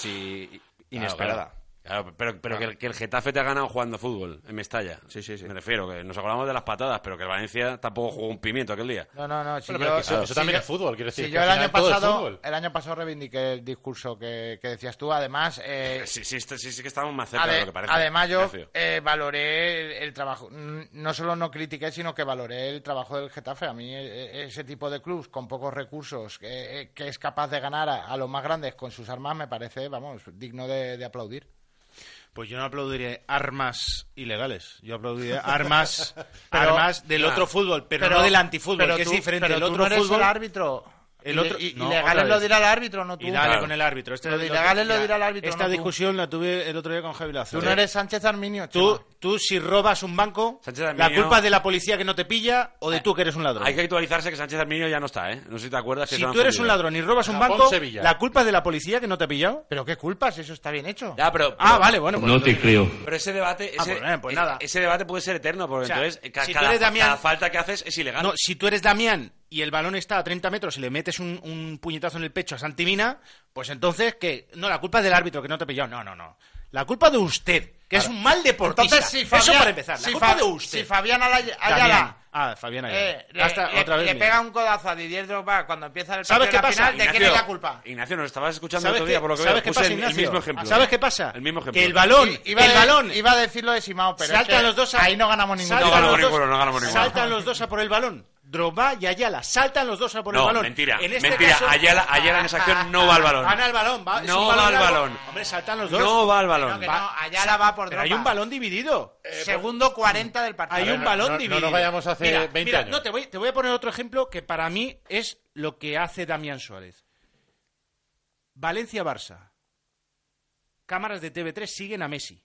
así inesperada. Claro, claro, pero pero que, el, que el Getafe te ha ganado jugando a fútbol en Mestalla. Sí, sí, sí. Me refiero, que nos acordamos de las patadas, pero que el Valencia tampoco jugó un pimiento aquel día. No, no, no. Si Bueno, yo, pero que eso, si eso también yo- es fútbol, quiero decir. Si que yo al el final año todo es pasado, fútbol. el año pasado reivindiqué el discurso que, que decías tú. Además, eh, Sí, sí, sí, sí, sí que estamos más cerca ade- de lo que parece. además yo Ignacio. eh, valoré el, el trabajo. Mm, No solo no critiqué, sino que valoré el trabajo del Getafe. A mí eh, ese tipo de clubs con pocos recursos que, eh, que es capaz de ganar a, a los más grandes con sus armas me parece, vamos, digno de, de aplaudir. Pues yo no aplaudiré armas ilegales. Yo aplaudiré armas, Pero- armas del otro fútbol, pero, no del antifútbol, pero que tú- es diferente. Pero el tú otro no eres fútbol, el árbitro. El Y- otro- y, no, ilegales otra lo vez. dirá el árbitro, no tú. y dale Claro. con el árbitro. Este Lo lo- ilegales lo ya, dirá el árbitro, Esta no tú. discusión la tuve el otro día con Javi Lazo. Tú no eres Sánchez Arminio, Tú, Chema. tú si robas un banco, Sánchez Arminio- la culpa es de la policía que no te pilla o de tú que eres un ladrón. Hay que actualizarse que Sánchez Arminio ya no está, ¿eh? No sé si te acuerdas que Si se lo han tú eres un fundido. ladrón y robas un Japón, banco, Sevilla. la culpa es de la policía que no te ha pillado. Pero qué culpas, eso está bien hecho. Ya, pero, Ah, vale, bueno. pues No te entonces- creo. Pero ese debate, Ah, ese, pues, eh, pues e- nada. ese debate puede ser eterno, porque O sea, entonces ca- si tú cada, eres Damián- cada falta que haces es ilegal. No, si tú eres Damián y el balón está a treinta metros y le metes un, un puñetazo en el pecho a Santi Mina, pues entonces, que no, la culpa es del árbitro que no te pilló. No, no, no. La culpa de usted, que es un mal deportista. Entonces, si Fabián, Eso para empezar. La si culpa Fa- de usted. si Fabián Ala- Damián. Ayala Ah, Fabián Ayala. eh, le, Hasta le- otra vez le mira. pega un codazo a Didier Drogba cuando empieza el ¿Sabes partido qué de la pasa? final, ¿de quién es la culpa? Ignacio, nos estabas escuchando ¿Sabes otro qué, día, por lo que ¿sabes veo. qué Puse pasa, el, el Ignacio? mismo ejemplo. ¿Sabes qué pasa? El mismo ejemplo. Que el balón, I- iba, el a- balón, iba a decirlo de Simao, pero saltan es que los dos a- ahí no ganamos ninguno. saltan No ganamos los dos- ninguno, no ganamos ninguno. Saltan los dos a por el balón. Drogba y Ayala saltan los dos a por el No, balón. mentira, En este mentira. caso- Ayala, Ayala en esa acción no va al balón. Van al balón, va, es No un va balón al largo. balón. Hombre, saltan los dos. No va al No, balón. que no, Ayala va por Pero Drogba. hay un balón dividido. Segundo cuarenta del partido. Hay un no- balón no- no dividido. nos vayamos hace Mira, veinte mira, años. No, te voy, te voy a poner otro ejemplo que para mí es lo que hace Damián Suárez. Valencia-Barça. Cámaras de T V tres siguen a Messi.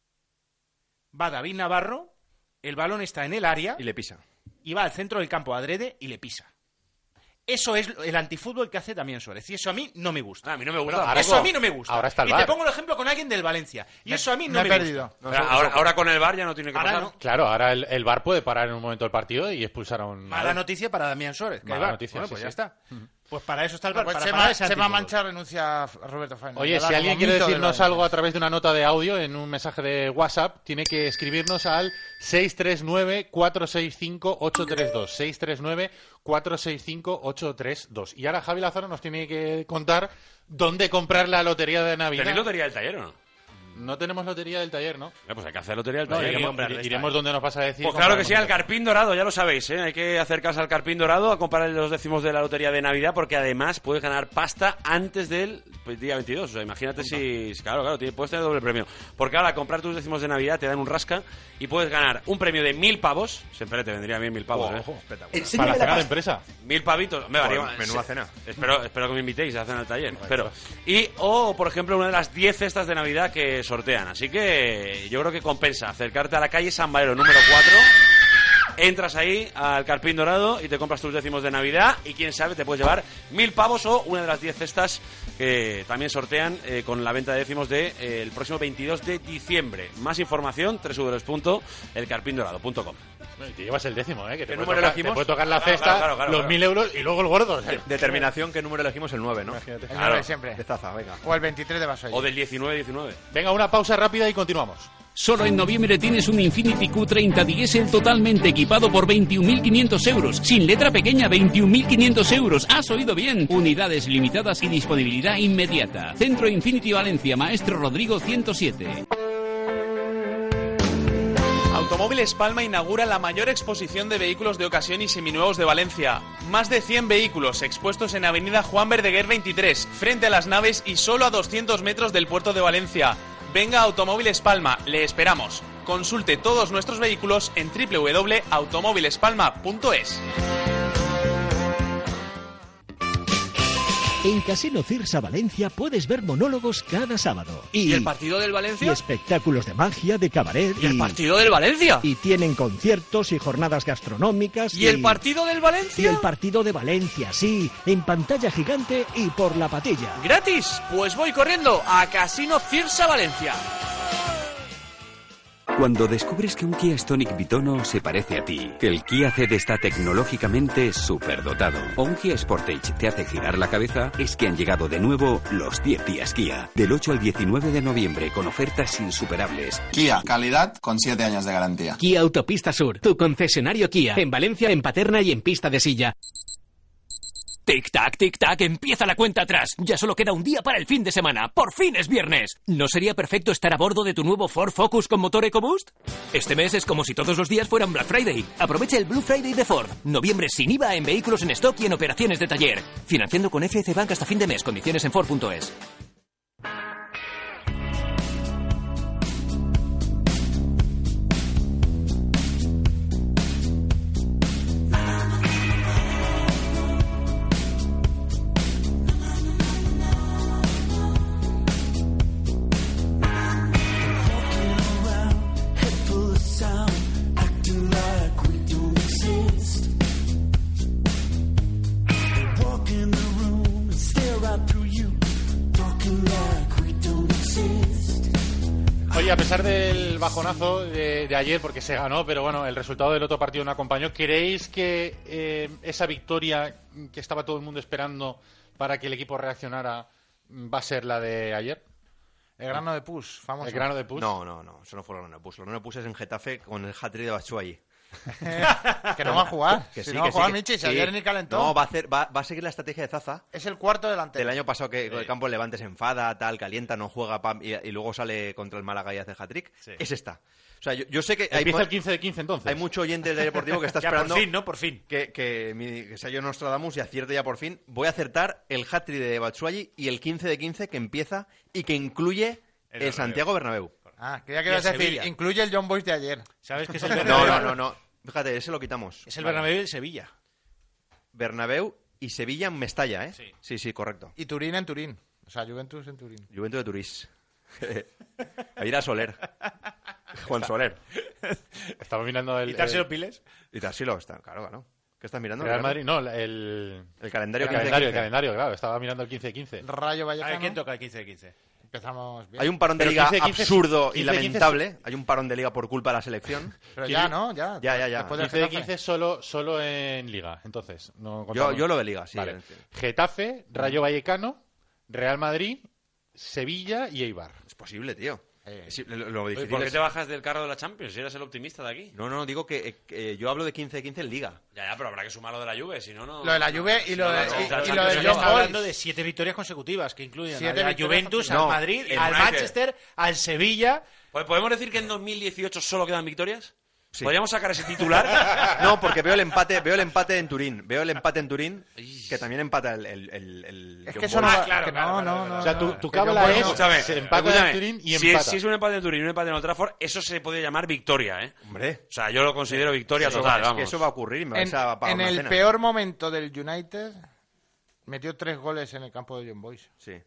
Va David Navarro, el balón está en el área Y le pisa. y va al centro del campo adrede y le pisa. Eso es el antifútbol que hace Damián Suárez. Y eso a mí no me gusta. Ah, a mí no me gusta. Bueno, ahora- Eso a mí no me gusta. ahora está el y V A te R. pongo el ejemplo con alguien del Valencia. Y eso a mí no me me, he perdido. gusta. Ahora, ahora, ahora con el V A R ya no tiene que Ahora pasar. no. Claro, ahora el, el V A R puede parar en un momento el partido y expulsar a un... Mala noticia para Damián Suárez. que Mala hay V A R. noticia, Bueno, sí, pues sí. ya está. Pues para eso está el V A R. Pues para Chema, parar ese Chema antifútbol. Mancha renuncia a Roberto Faena. Oye, Queda si como alguien quiere mito del decirnos Valencia. algo a través de una nota de audio en un mensaje de WhatsApp, tiene que escribirnos al seis tres nueve, cuatro seis cinco, ocho tres dos. seis tres nueve, cuatro seis cinco, ocho tres dos. Y ahora Javi Lázaro nos tiene que contar dónde comprar la lotería de Navidad. ¿Tenéis lotería del taller o no? No tenemos lotería del taller, ¿no? Eh, pues hay que hacer lotería del No, taller. iremos, comprar de esta, iremos ¿eh? donde nos vas a decir. Pues claro que sí, al compraremos. Carpín Dorado, ya lo sabéis, ¿eh? Hay que acercarse al Carpín Dorado a comprar los décimos de la lotería de Navidad porque además puedes ganar pasta antes del pues, día veintidós. O sea, imagínate si... si- Claro, claro, tienes- puedes tener doble premio. Porque ahora, al comprar tus décimos de Navidad te dan un rasca y puedes ganar un premio de mil pavos. Siempre te vendría bien mil pavos, ¿eh? Ojo, para la cena de empresa. Mil pavitos. Me Joder, varía- menuda sí. cena. Espero, espero que me invitéis a cenar al taller. Espero. Y, o, por ejemplo, una de las diez cestas de Navidad que sortean. Así que yo creo que compensa acercarte a la calle San Valero número cuatro. Entras ahí al Carpín Dorado y te compras tus décimos de Navidad. Y quién sabe, te puedes llevar mil pavos o una de las diez cestas que también sortean eh, con la venta de décimos del de, eh, el próximo veintidós de diciembre. Más información, doble u doble u doble u punto el carpín dorado punto com. Bueno, y te llevas el décimo, ¿eh? Que te ¿Qué puede número tocar, elegimos? te puede tocar la Claro, cesta, claro, claro, claro, los claro. mil euros y luego el gordo. o sea, Determinación, ¿qué número elegimos? El nueve, ¿no? imagínate. El Claro. nueve siempre. De Zaza, venga. O el veintitrés de Vaso. O del diecinueve diecinueve. Venga, una pausa rápida y continuamos. Solo en noviembre tienes un Infiniti Q treinta Diesel totalmente equipado por veintiún mil quinientos euros. Sin letra pequeña, veintiún mil quinientos euros. ¿Has oído bien? Unidades limitadas y disponibilidad inmediata. Centro Infiniti Valencia, Maestro Rodrigo ciento siete. Automóviles Palma inaugura la mayor exposición de vehículos de ocasión y seminuevos de Valencia. Más de cien vehículos expuestos en Avenida Juan Verdeguer veintitrés, frente a las naves y solo a doscientos metros del puerto de Valencia. Venga a Automóviles Palma, le esperamos. Consulte todos nuestros vehículos en doble u doble u doble u punto automóviles palma punto es. En Casino Cirsa Valencia puedes ver monólogos cada sábado. ¿Y, ¿Y el partido del Valencia? Y espectáculos de magia, de cabaret. ¿Y, y el partido del Valencia? Y tienen conciertos y jornadas gastronómicas. ¿Y, y el partido del Valencia? Y el partido de Valencia, sí. En pantalla gigante y por la patilla. ¿Gratis? Pues voy corriendo a Casino Cirsa Valencia. Cuando descubres que un Kia Stonic Bitono se parece a ti, que el Kia C E D está tecnológicamente superdotado, o un Kia Sportage te hace girar la cabeza, es que han llegado de nuevo los diez días Kia. Del ocho al diecinueve de noviembre con ofertas insuperables. Kia, calidad con siete años de garantía. Kia Autopista Sur, tu concesionario Kia. En Valencia, en Paterna y en Pista de Silla. Tic-tac, tic-tac, empieza la cuenta atrás. Ya solo queda un día para el fin de semana. ¡Por fin es viernes! ¿No sería perfecto estar a bordo de tu nuevo Ford Focus con motor EcoBoost? Este mes es como si todos los días fueran Black Friday. Aprovecha el Blue Friday de Ford. Noviembre sin I V A en vehículos en stock y en operaciones de taller. Financiando con F C Bank hasta fin de mes. Condiciones en Ford punto es. Oye, a pesar del bajonazo de, de ayer, porque se ganó, pero bueno, el resultado del otro partido no acompañó, ¿creéis que eh, esa victoria que estaba todo el mundo esperando para que el equipo reaccionara va a ser la de ayer? El grano de Pus, famoso. ¿El grano de Pus? No, no, no, eso no fue el grano de Pus. El grano de Pus es en Getafe con el hat-trick de Batshuayi. Que no va a jugar. Que si sí, no va que a jugar sí, que- Michi, si sí. ayer ni calentó. No, va a, hacer, va, va a seguir la estrategia de Zaza. Es el cuarto delantero. Del año pasado que el campo de Levante se enfada, tal, calienta, no juega, pam, y, y luego sale contra el Málaga y hace hat-trick. Sí. Es esta. O sea, yo, yo sé que... Empieza mu- el quince de quince entonces. Hay mucho oyente del Deportivo que está Ya, esperando... por fin, ¿no? Por fin. Que, que, mi- que sea yo Nostradamus y acierte ya por fin. Voy a acertar el hat-trick de Batshuayi y el quince de quince que empieza y que incluye el, Bernabéu. Santiago Bernabéu. Ah, creía que Y ibas a el decir, Sevilla. incluye el John Boyce de ayer. ¿Sabes qué es el No, Bernabéu? no, no, no. Fíjate, ese lo quitamos. Es el Vale. Bernabéu y el Sevilla. Bernabéu y Sevilla en Mestalla, ¿eh? Sí. Sí, sí, correcto. Y Turín en Turín. O sea, Juventus en Turín. Juventus de Turís. Ahí era Soler. Juan Soler. Estaba mirando el, ¿Y Tarsilo el Piles? Y Tarsilo está, claro, claro. ¿Qué estás mirando? Real Ricardo? Madrid. No, el, El calendario el quince de calendario, el quince. calendario, claro. Estaba mirando el quince de quince. Rayo A Vallecano. ver, ¿quién toca el quince de quince? Empezamos bien. Hay un parón de Pero liga quince de quince absurdo y quince de quince lamentable. Hay un parón de liga por culpa de la selección. Pero ya, ¿no? Ya. Ya, ya, ya. Después del quince de Getafe. quince solo, solo en Liga, entonces. No Yo, contamos. yo lo de liga, sí. Vale. en fin. Getafe, Rayo Vallecano, Real Madrid, Sevilla y Eibar. Es posible, tío. Eh, Sí, lo, lo Oye, difícil ¿por qué es- te bajas del carro de la Champions si eres el optimista de aquí? No, no, digo que, eh, que yo hablo de quince de quince en liga. Ya, ya, pero habrá que sumar lo de la Juve, si no, no... Lo de la Juve y lo no, de, no, y- o sea, y la lo Champions del ya Estamos John está. hablando Boyce. de siete victorias consecutivas que incluyen Siete a la victorias Juventus, consecutivas. al No, Madrid, el al United. Manchester, al Sevilla. Pues, ¿podemos decir que en dos mil dieciocho solo quedan victorias? Sí. ¿Podríamos sacar ese titular? No, porque veo el empate, veo el empate en Turín. Veo el empate en Turín, que también empata el, el, el, el Es John que eso no Boyce. va- claro, que claro, no, claro, no, claro. no. O sea, tu, no. tu Que cábala John es... Boyce- Escúchame, se empata escúchame, en Turín y si, empata. es, si es un empate en Turín y un empate en Old Trafford, eso se podría llamar victoria, ¿eh? Hombre, O sea, yo lo considero victoria eso, total, es vamos. que eso va a ocurrir y me vais En, a pagar en una el cena. peor momento del United, metió tres goles en el campo de John Boyce. Sí.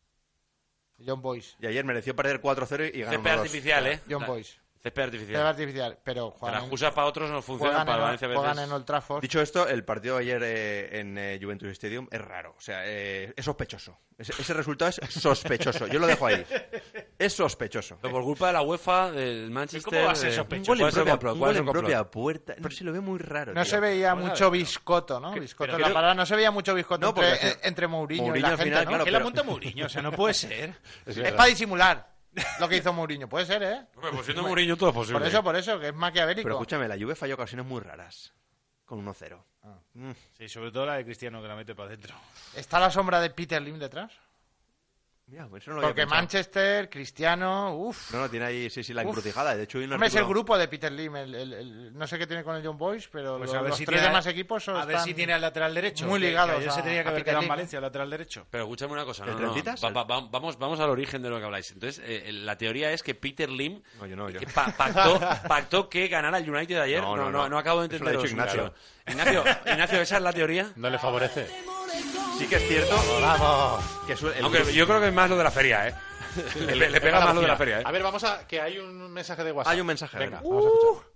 John Boyce. Y ayer mereció perder cuatro cero y ganó Césped uno dos. artificial, ¿eh? John La- Boyce. Césped Césped artificial. artificial. Pero Que juegan, las en- excusas para otros no funcionan, juegan, para en, Valencia a juegan veces... en Old Trafford. Dicho esto, el partido de ayer eh, en eh, Juventus Stadium es raro. O sea, eh, es sospechoso. Ese, ese resultado es sospechoso. Yo lo dejo ahí. Es sospechoso. Pero por culpa de la UEFA, del Manchester... ¿Cómo va a ser eh, sospechoso? Un gol en ¿cuál es el propia, complot? un ¿Cuál gol es el en complot? propia puerta. No se lo ve muy raro. No tío. se veía Vamos a mucho ver, biscoto, ¿no? Biscoto pero es la que- palabra. No se veía mucho biscoto No, entre, porque- eh, entre Mourinho, y Mourinho la al gente, final, ¿no? claro, ¿Qué la pero- monta Mourinho? O sea, no puede ser. Es Es verdad. para disimular lo que hizo Mourinho. Puede ser, ¿eh? Hombre, pues siendo Mourinho todo es posible. Por eso, por eso, que es maquiavélico. Pero escúchame, la Juve falló ocasiones muy raras. Con uno cero. Mm. Sí, sobre todo la de Cristiano que la mete para adentro. ¿Está la sombra de Peter Lim detrás? Mira, pues eso no lo había Porque pensado. Manchester, Cristiano, uff. No, no, tiene ahí, sí, sí, la Uf. encrucijada. De hecho, hay un Hombre, es el artículo- grupo de Peter Lim. El, el- el- no sé qué tiene con el John Boyce, pero Pues lo- a ver los si tres tiene- demás equipos son A ver si tiene al lateral derecho. muy que- que ligados ayer se a- tenía que a haber Peter quedado en Lim. Valencia, el lateral derecho. Pero escúchame una cosa, ¿El no, no, no. trencitas? Va- va- va- vamos, vamos al origen de lo que habláis. Entonces, eh, la teoría es que Peter Lim No, yo no, yo. que pa- pactó, pactó que ganara el United ayer. No, no, no. no acabo de Eso lo ha entenderlo. dicho Ignacio. Ignacio, Ignacio, ¿esa es la teoría? No le favorece. Sí, Sí que es cierto. ¡Vamos! Que su- el- Aunque yo creo que es más lo de la feria, ¿eh? le, le pega más lo de la feria, ¿eh? A ver, vamos a... que hay un mensaje de WhatsApp. Hay un mensaje. Venga, venga. vamos a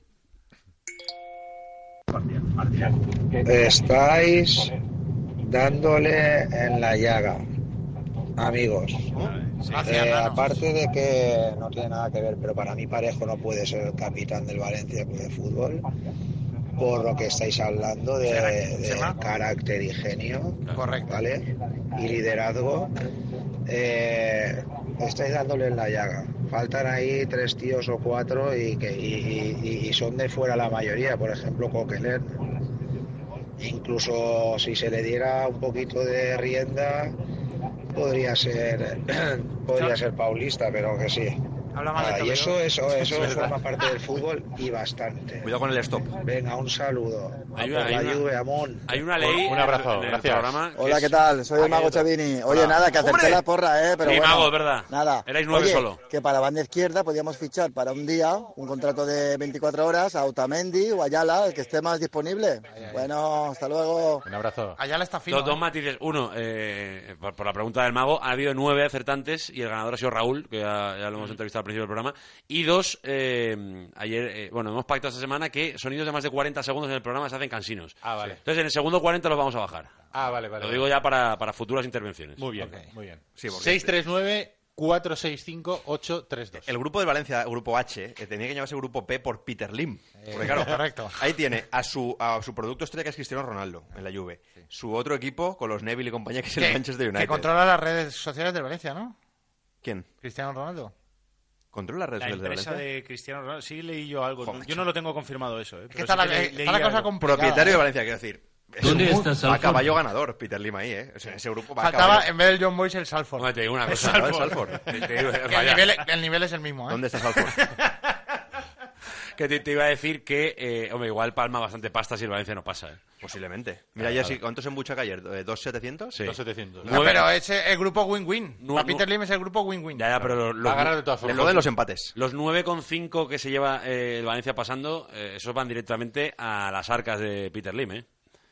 escuchar. Estáis dándole en la llaga, amigos. Gracias, Eh, Nano. aparte de que no tiene nada que ver, pero para mí Parejo no puede ser el capitán del Valencia Club de Fútbol, por lo que estáis hablando de, de carácter y genio, Correcto. ¿vale? Y liderazgo. Eh, estáis dándole en la llaga. Faltan ahí tres tíos o cuatro y que y, y- y son de fuera la mayoría, por ejemplo Coquelin. Incluso si se le diera un poquito de rienda podría ser podría ser paulista, pero que sí. Habla mal de Ah, y Toledo. eso eso eso Es verdad. forma parte del fútbol y bastante. Cuidado con el stop. Venga, un saludo. Hay A una- por la hay una- Juve, Amón. Hay una ley Un abrazo, en el gracias. programa que Hola, es- ¿qué tal? Soy el Ah, Mago que- Chavini. Oye, Hola. nada, que acerté ¡Hombre! la porra, ¿eh? Pero Sí, bueno, Mago, es verdad. Nada. Erais nueve Oye, solo. que para la banda izquierda podíamos fichar para un día un contrato de veinticuatro horas a Otamendi o Ayala, el que esté más disponible. Bueno, hasta luego. Un abrazo. Allá le está fino. Dos, dos ¿eh? matices. Uno, eh, por, por la pregunta del mago, ha habido nueve acertantes y el ganador ha sido Raúl, que ya, ya lo hemos entrevistado al principio del programa. Y dos, eh, ayer, eh, bueno, hemos pactado esta semana que sonidos de más de cuarenta segundos en el programa se hacen cansinos. Ah, vale. Entonces, en el segundo cuarenta los vamos a bajar. Ah, vale, vale. Lo vale. digo ya para, para futuras intervenciones. Muy bien, Ok. muy bien. Sí, porque- seis tres nueve cuatro seis cinco ocho tres dos. El grupo del Valencia, grupo H, eh, tenía que llamarse grupo P por Peter Lim. Porque claro, correcto. ahí tiene a su, a su producto estrella, que es Cristiano Ronaldo, en la Juve. Su otro equipo, con los Neville y compañía, que es el Que, Manchester United. que controla las redes sociales del Valencia, ¿no? ¿Quién? Cristiano Ronaldo. ¿Controla las redes La sociales de empresa Valencia? de Cristiano Ronaldo. Sí, leí yo algo. Jo, Yo macho. no lo tengo confirmado eso, ¿eh? Es que Pero está sí la, que le- está leí la cosa algo. complicada. Propietario de ¿eh? Valencia, quiero decir. Es ¿Dónde un- está Va a Salford? caballo ganador, Peter Lim ahí, ¿eh? O sea, ese grupo va a Faltaba, caballo. en vez del John Boyce, el Salford. Hombre, te digo una El cosa. ¿no? El Salford. Salford. Te- te digo- Que el, vaya. nivel, el nivel es el mismo, ¿eh? ¿Dónde está Salford? Que te, te iba a decir que, eh, hombre, igual palma bastante pasta si el Valencia no pasa, ¿eh? Posiblemente. Mira, Claro, ayer sí, claro. ¿cuántos en Buchaca ayer? ¿dos mil setecientos? Sí. dos setecientos. No, Nueve- pero es el grupo win-win. Nu- Para Peter nu- Lim es el grupo win-win. Ya, ya, pero los, Va los, a ganar de todas Le formas. joden los empates. los nueve coma cinco que se lleva eh, el Valencia pasando, eh, esos van directamente a las arcas de Peter Lim, ¿eh?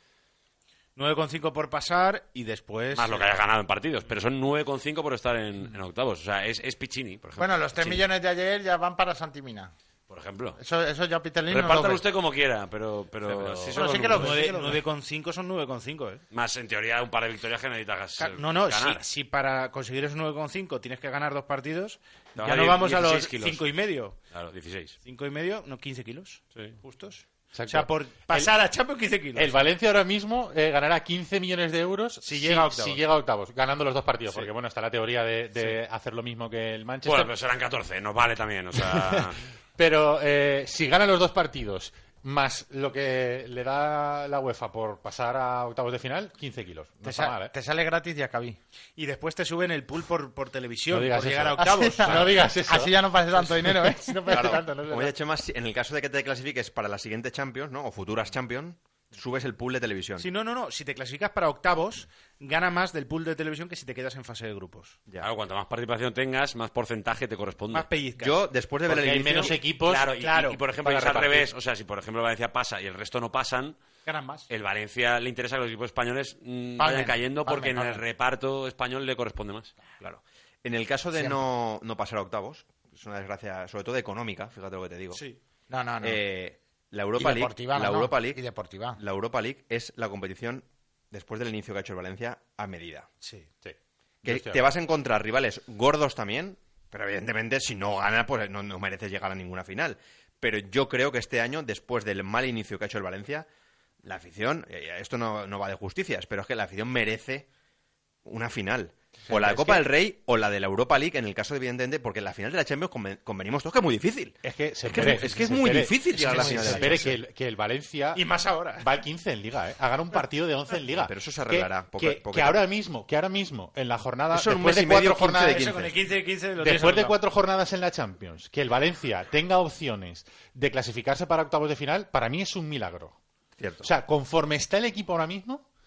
nueve coma cinco por pasar y después... Más lo que hayas ganado en partidos, pero son nueve coma cinco por estar en, en octavos. O sea, es, es Piccini, por ejemplo. Bueno, los tres Piccini, millones de ayer ya van para Santimina. por ejemplo. Eso, eso ya Peter Lim no lo Repártalo ve. usted como quiera, pero, pero, Pero- sí Bueno, son los sí que lo números. veo. nueve- nueve coma cinco son nueve coma cinco, ¿eh? Más, en teoría, un par de victorias que necesitas Ca- eh, No, no, si, ganar. si para conseguir esos nueve coma cinco tienes que ganar dos partidos, Te vas ya a no ir vamos a los dieciséis kilos. cinco y medio. Claro, dieciséis. cinco y medio, no, quince kilos. Sí. Justos. Exacto. O sea, por pasar a Champions, quince kilos. El Valencia ahora mismo eh, ganará quince millones de euros Si llega a octavos. si llega a octavos, ganando los dos partidos. Sí. Porque, bueno, está la teoría de, de hacer lo mismo que el Manchester. Bueno, pero serán catorce, nos vale también, o sea... Pero eh, si gana los dos partidos más lo que le da la UEFA por pasar a octavos de final, quince kilos. No Te, está sa- mal, ¿eh? te sale gratis y acabí. Y después te suben el pool por, por televisión, No digas por llegar eso. a octavos. Así- no digas eso. Así ya no parece tanto dinero, ¿eh? No parece Claro, tanto, no es como verdad. ya Chema, si- en el caso de que te clasifiques para la siguiente Champions, ¿no? O futuras Champions, subes el pool de televisión. Si no, no, no. Si te clasificas para octavos, gana más del pool de televisión que si te quedas en fase de grupos. Claro, cuanto más participación tengas, más porcentaje te corresponde. Más pellizcas. Yo, después de ver Porque el hay inicio... menos equipos. Claro, y, claro, y, y, por ejemplo, para es al repartir. revés. O sea, si por ejemplo Valencia pasa y el resto no pasan, Ganan más. el Valencia le interesa que los equipos españoles mm, Palmen, vayan cayendo porque palmen, en el palmen. reparto español le corresponde más. Claro. En el caso de Siempre. no, no pasar a octavos, es una desgracia, sobre todo económica, fíjate lo que te digo. Sí. No, no, no. Eh, la Europa Y League, deportiva, la no, Europa no. League, Y deportiva. la Europa League es la competición después del inicio que ha hecho el Valencia a medida. Sí. Sí. Yo Que estoy te vas a encontrar rivales gordos también, pero evidentemente si no gana, pues no, no mereces llegar a ninguna final. Pero yo creo que este año, después del mal inicio que ha hecho el Valencia, la afición, eh, esto no, no va de justicias, pero es que la afición merece una final. O la es Copa que- del Rey o la de la Europa League, en el caso de evidentemente, porque la final de la Champions conven- convenimos todos que es muy difícil. Es que, se Es que espere, es- es que es se muy espere, difícil llegar a la se final de la espere Champions. que el, que el Valencia Y más ahora. va al quince en Liga, ¿eh? Hagan un partido de once en Liga. Pero eso se arreglará Que, poco- que- poquito. que ahora mismo, que ahora mismo, en la jornada, Eso en un después mes de y medio, cuatro quince de jornadas, quince. Eso con el quince quince lo tienes después de arreglado. cuatro jornadas en la Champions, que el Valencia tenga opciones de clasificarse para octavos de final, para mí es un milagro. Cierto. O sea, conforme está el equipo ahora mismo,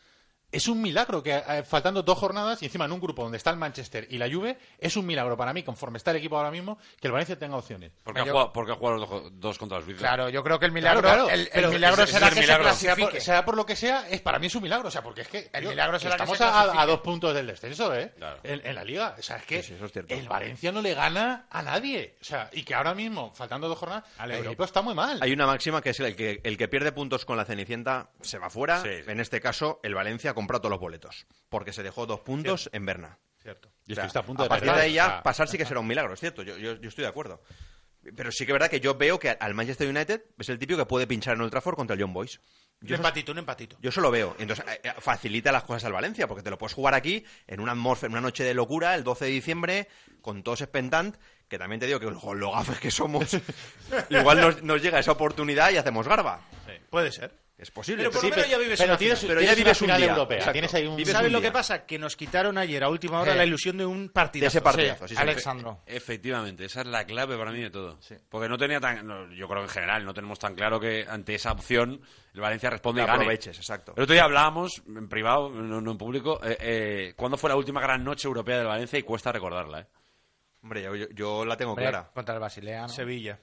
Es un milagro que eh, faltando dos jornadas y encima en un grupo donde está el Manchester y la Juve, es un milagro para mí, conforme está el equipo ahora mismo, que el Valencia tenga opciones. Porque ha jugado, porque ha jugado los dos, dos contra los Beatles. Claro, yo creo que el milagro, Claro, claro, el, el milagro es, será es que milagro. se clasifique. Sea por, sea por lo que sea, es para mí es un milagro, o sea, porque es que el yo, milagro será que estamos se a, clasifique. a dos puntos del descenso, ¿eh? Claro. En, en la Liga, o sea, es que Sí, sí, eso es cierto. el Valencia no le gana a nadie, o sea, y que ahora mismo, faltando dos jornadas, el equipo está muy mal. Hay una máxima que es el que, el que pierde puntos con la Cenicienta se va fuera. Sí. En este caso, el Valencia ha comprado todos los boletos, porque se dejó dos puntos Cierto. en Berna. Cierto. O Y sea, esto está a punto a de partir perder, de ahí ya o sea, pasar sí que será un milagro, es cierto, yo, yo, yo estoy de acuerdo. Pero sí que es verdad que yo veo que al Manchester United es el típico que puede pinchar en Old Trafford contra el Young Boys. Un Yo, empatito, un empatito. yo eso lo veo. Y entonces eh, eh, facilita las cosas al Valencia, porque te lo puedes jugar aquí en una atmósfera, en una noche de locura, el doce de diciembre, con todos expectant, que también te digo que con lo gafes que somos, igual nos, nos llega esa oportunidad y hacemos garba. Sí, puede ser. Es posible. Pero por Sí, lo menos ya vives pero una tienes, final. pero tienes ya vives una un final día. europea. Exacto. Tienes ahí un... Vives ¿Sabes un lo día. que pasa? Que nos quitaron ayer a última hora Sí. la ilusión de un partido. De ese partidazo, sí, sí. Alexandro. Efectivamente, esa es la clave para mí de todo. Porque no tenía tan... no, yo creo que en general no tenemos tan claro que ante esa opción el Valencia responde y Que gane. aproveches, exacto. El otro día hablábamos, en privado, no, no en público, eh, eh, ¿cuándo fue la última gran noche europea del Valencia? Y cuesta recordarla, ¿eh? Hombre, yo, yo- yo la tengo Hombre, clara. contra el Basilea, ¿no? Sevilla.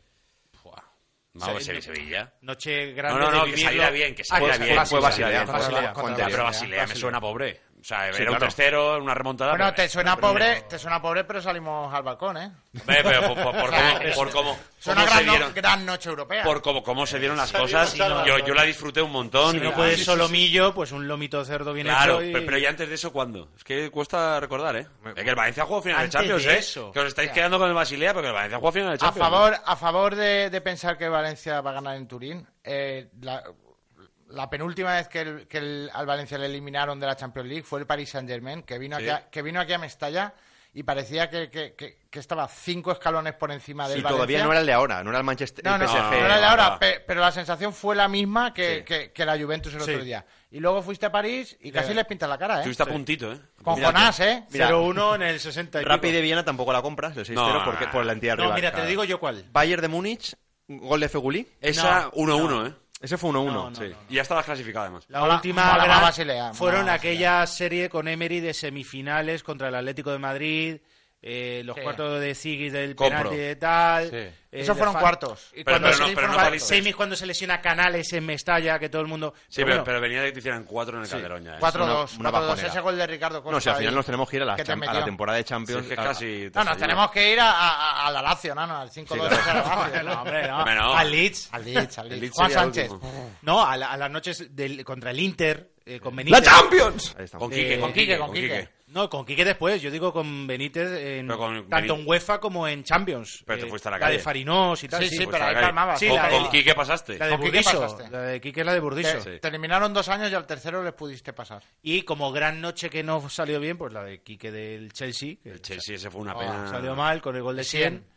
No, Se- Sevilla. Sevilla. Noche No, grande no, no, de que vivirlo. saliera bien, que Ah, saliera que bien. fue que Basilea, saliera bien. fue Basilea, fue Ya, anterior. pero Basilea me suena pobre. O sea, Sí, era un claro. tres cero, una remontada. Bueno, pero- te suena pero- pobre, te suena pobre, pero salimos al balcón, ¿eh? Ve, pero por, por, por cómo, por cómo, Es una cómo se gran, no- dieron, gran noche europea. por cómo, cómo se dieron las Salimos cosas, al yo, balcón. yo la disfruté un montón. Si no Y- puedes sí, sí, solomillo, pues un lomito cerdo bien Claro, hecho y... pero, pero ya antes de eso, ¿cuándo? Es que cuesta recordar, ¿eh? Es que el Valencia jugó final de Antes Champions, de ¿eh? eso. Que os estáis quedando con el Basilea, porque el Valencia jugó final de A Champions. favor, a favor de, de pensar que Valencia va a ganar en Turín, eh, la, la penúltima vez que, el- que el- al Valencia le eliminaron de la Champions League fue el Paris Saint-Germain, que vino, Sí. aquí a, que vino aquí a Mestalla y parecía que, que- que- que estaba cinco escalones por encima del Y Valencia. todavía no era el de ahora, no era el Manchester, No, el no, P S G. no era el de ahora, no. pe- pero la sensación fue la misma que, Sí. que- que la Juventus el otro Sí. día. Y luego fuiste a París y casi les pintas la cara, ¿eh? Estuviste a puntito, ¿eh? Con Mira, Jonás, ¿eh? Mira, cero uno en el sesenta y Rapid pico. de Viena tampoco la compras, el seis cero, No, porque no, por la entidad No, rival. mira, te Claro. digo yo cuál. Bayern de Múnich, gol de Feguli. Esa No, uno uno, no. ¿eh? Ese fue uno uno. No, no. Sí. Y ya estabas clasificado, además. La Mola- última mola gran- más Basilea, mola fueron más aquella serie con Emery de semifinales contra el Atlético de Madrid, eh, los Sí. cuartos de Sigis del Compro. penalti de tal. Sí. eh, Esos de fueron fa- cuartos. Y Pero- cuando pero se- no- pero no fueron valiste. semis cuando se lesiona Canales en Mestalla, que todo el mundo... Sí, pero, bueno, pero venía de que te hicieran cuatro en el Calderón ya, ¿eh? cuatro una- dos, una cuatro dos, bajonera. ese gol de Ricardo Costa. No, si al final ahí, nos tenemos que ir a la, que te cham- a metió. la temporada de Sí, Champions. es que a- casi... te No, nos falló. tenemos que ir a, a, a la Lazio, ¿no? no al cinco dos. Sí, ese a la Lazio. no, hombre, no. Hombre, no. Al Leeds. Al Leeds, al El Leeds. Leeds Juan sería el Sánchez. último. No, a, la- a las noches del, contra el Inter, eh, con Benítez. ¡La Champions! Ahí estamos. Con Quique, Eh, con Quique, con con Quique. Quique. No, con Quique después, yo digo con Benítez en, Pero con tanto Benítez- en UEFA como en Champions. Pero te Eh, fuiste a la La calle. de Farinós y tal. Sí, sí, pues pero a la ahí calle. palmabas. Sí, Con- la, Con de, Quique pasaste. la de ¿Con Quique Burdiso. pasaste? La de Quique es la de Burdiso. Te, te eliminaron dos años y al tercero les pudiste pasar. Y como gran noche que no salió bien, pues la de Quique del Chelsea. Que El Chelsea, ese fue una sa- pena. salió mal con el gol de cien. cien.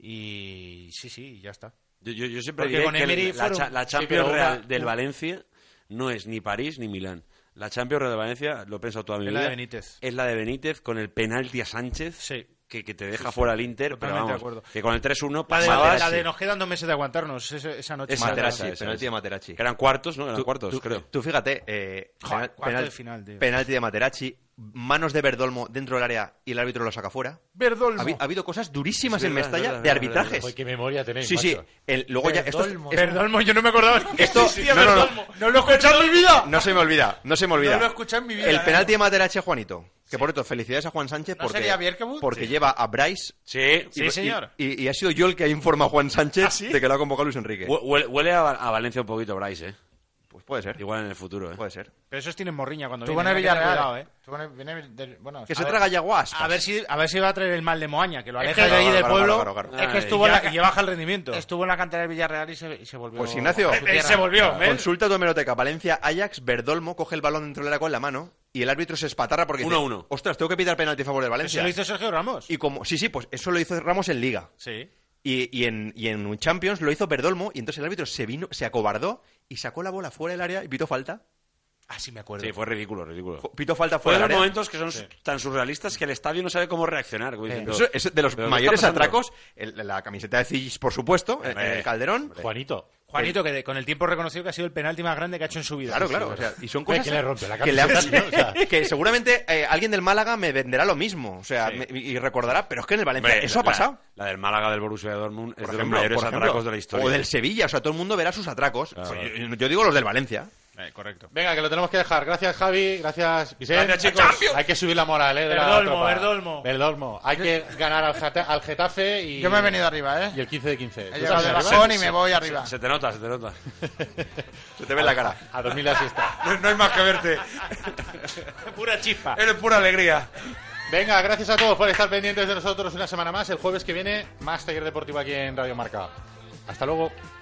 Y sí, sí, ya está. Yo, yo, yo siempre Porque diré con que Emery el- la, fueron- cha- la sí, Champions pero Real una- del una- Valencia no es ni París ni Milán. La Champions Real de Valencia, lo he pensado toda mi Es vida, la de Benítez. es la de Benítez con el penalti a Sánchez, Sí. que, que te deja Sí, sí. fuera al Inter, pero Totalmente vamos, de acuerdo. que con el tres uno La de, pasabas, la de nos quedan dos meses de aguantarnos esa, esa noche. Esa, Materazzi, esa, esa, penalti de esa. Materazzi. que eran cuartos, ¿no? Eran Tú- cuartos, tú- creo. Tú fíjate, eh, Joder, penal- cuarto penal- de final, tío. penalti de Materazzi, manos de Verdolmo dentro del área y el árbitro lo saca fuera. Verdolmo. Ha, habi- ha habido cosas durísimas Es en verdad, Mestalla es verdad, de es verdad, arbitrajes. Joder, qué memoria tenéis, Sí, sí. macho. El- luego ya esto, es- Verdolmo. esto- Verdolmo, yo no me acordaba. Esto- Hostia, no, no, no. Verdolmo. ¡No lo he escuchado en mi vida! no se me olvida, no se me olvida. No lo he escuchado en mi vida, El eh. penalti de Materazzi a Juanito. Que por cierto, felicidades a Juan Sánchez ¿No porque, sería Bierkebut? porque Sí. lleva a Bryce. Sí, Sí, y- señor. Y, y ha sido yo el que ha informado a Juan Sánchez ¿Ah, sí? de que lo ha convocado Luis Enrique. Hue- Huele, huele a, a Valencia un poquito, Bryce, ¿eh? Pues puede ser. Igual en el futuro, ¿eh? Puede ser. Pero esos tienen morriña cuando Estuvo en vienen. el hay que tener Villarreal. cuidado, ¿eh? Estuvo en el- viene del- bueno, Que a se ver- traga yaguaspas. A ver si a ver si va a traer el mal de Moaña, que lo Es aleja que- de ahí claro, del claro, pueblo. claro, claro, claro. Es que Ay. estuvo y, en ya- la, y ya baja el rendimiento. estuvo en la cantera del Villarreal y se, y se volvió. Pues Ignacio, a su Eh, tierra. se volvió, ¿ves? consulta tu hemeroteca. Valencia, Ajax, Verdolmo coge el balón dentro del área con la mano y el árbitro se espatarra porque Uno a dice, uno. ostras, tengo que pitar penalti a favor del Eso Valencia. lo hizo Sergio Ramos. Y como, sí, sí, pues eso lo hizo Ramos en Liga. Sí. Y, y en, y en Champions lo hizo Verdolmo y entonces el árbitro se vino, se acobardó y sacó la bola fuera del área y pitó falta. Ah, sí, me acuerdo. Sí, fue ridículo, ridículo. Pito falta Fue fuera de los del área. momentos que son Sí. tan surrealistas que el estadio no sabe cómo reaccionar. Como diciendo, Eso es de los ¿pero qué mayores está pasando? atracos. El- la camiseta de Zillis, por supuesto, en Hombre, el Calderón. Juanito. Juanito, que de- con el tiempo reconoció que ha sido el penalti más grande que ha hecho en su vida. Claro, Sí, claro. sí, O sea, y son Oye, cosas que le rompe la que, le camiseta, han- tío, o sea. que seguramente eh, alguien del Málaga me venderá lo mismo. O sea, Sí. me- y recordará, pero es que en el Valencia Hombre, eso ha la- pasado. La del Málaga del Borussia Dortmund es Por de los ejemplo, mayores por ejemplo. atracos de la historia. O del Sevilla, o sea, todo el mundo verá sus atracos. Claro. Pues yo, yo digo los del Valencia. Eh, correcto. Venga, que lo tenemos que dejar. Gracias, Javi. Gracias, Vicente. Gracias, chicos. Hay que subir la moral, ¿eh? De la Verdolmo, tropa. Verdolmo. Verdolmo. Hay que ganar al, Jata- al Getafe y... Yo me he venido arriba, ¿eh? Y el quince de quince. He ¿Tú llegado de estás bajón arriba? y me voy arriba. Se, se te nota, se te nota. Se te ve la cara. A dormir la siesta. No, no hay más que verte. Pura chispa. Eres pura alegría. Venga, gracias a todos por estar pendientes de nosotros una semana más. El jueves que viene, más taller deportivo aquí en Radio Marca. Hasta luego.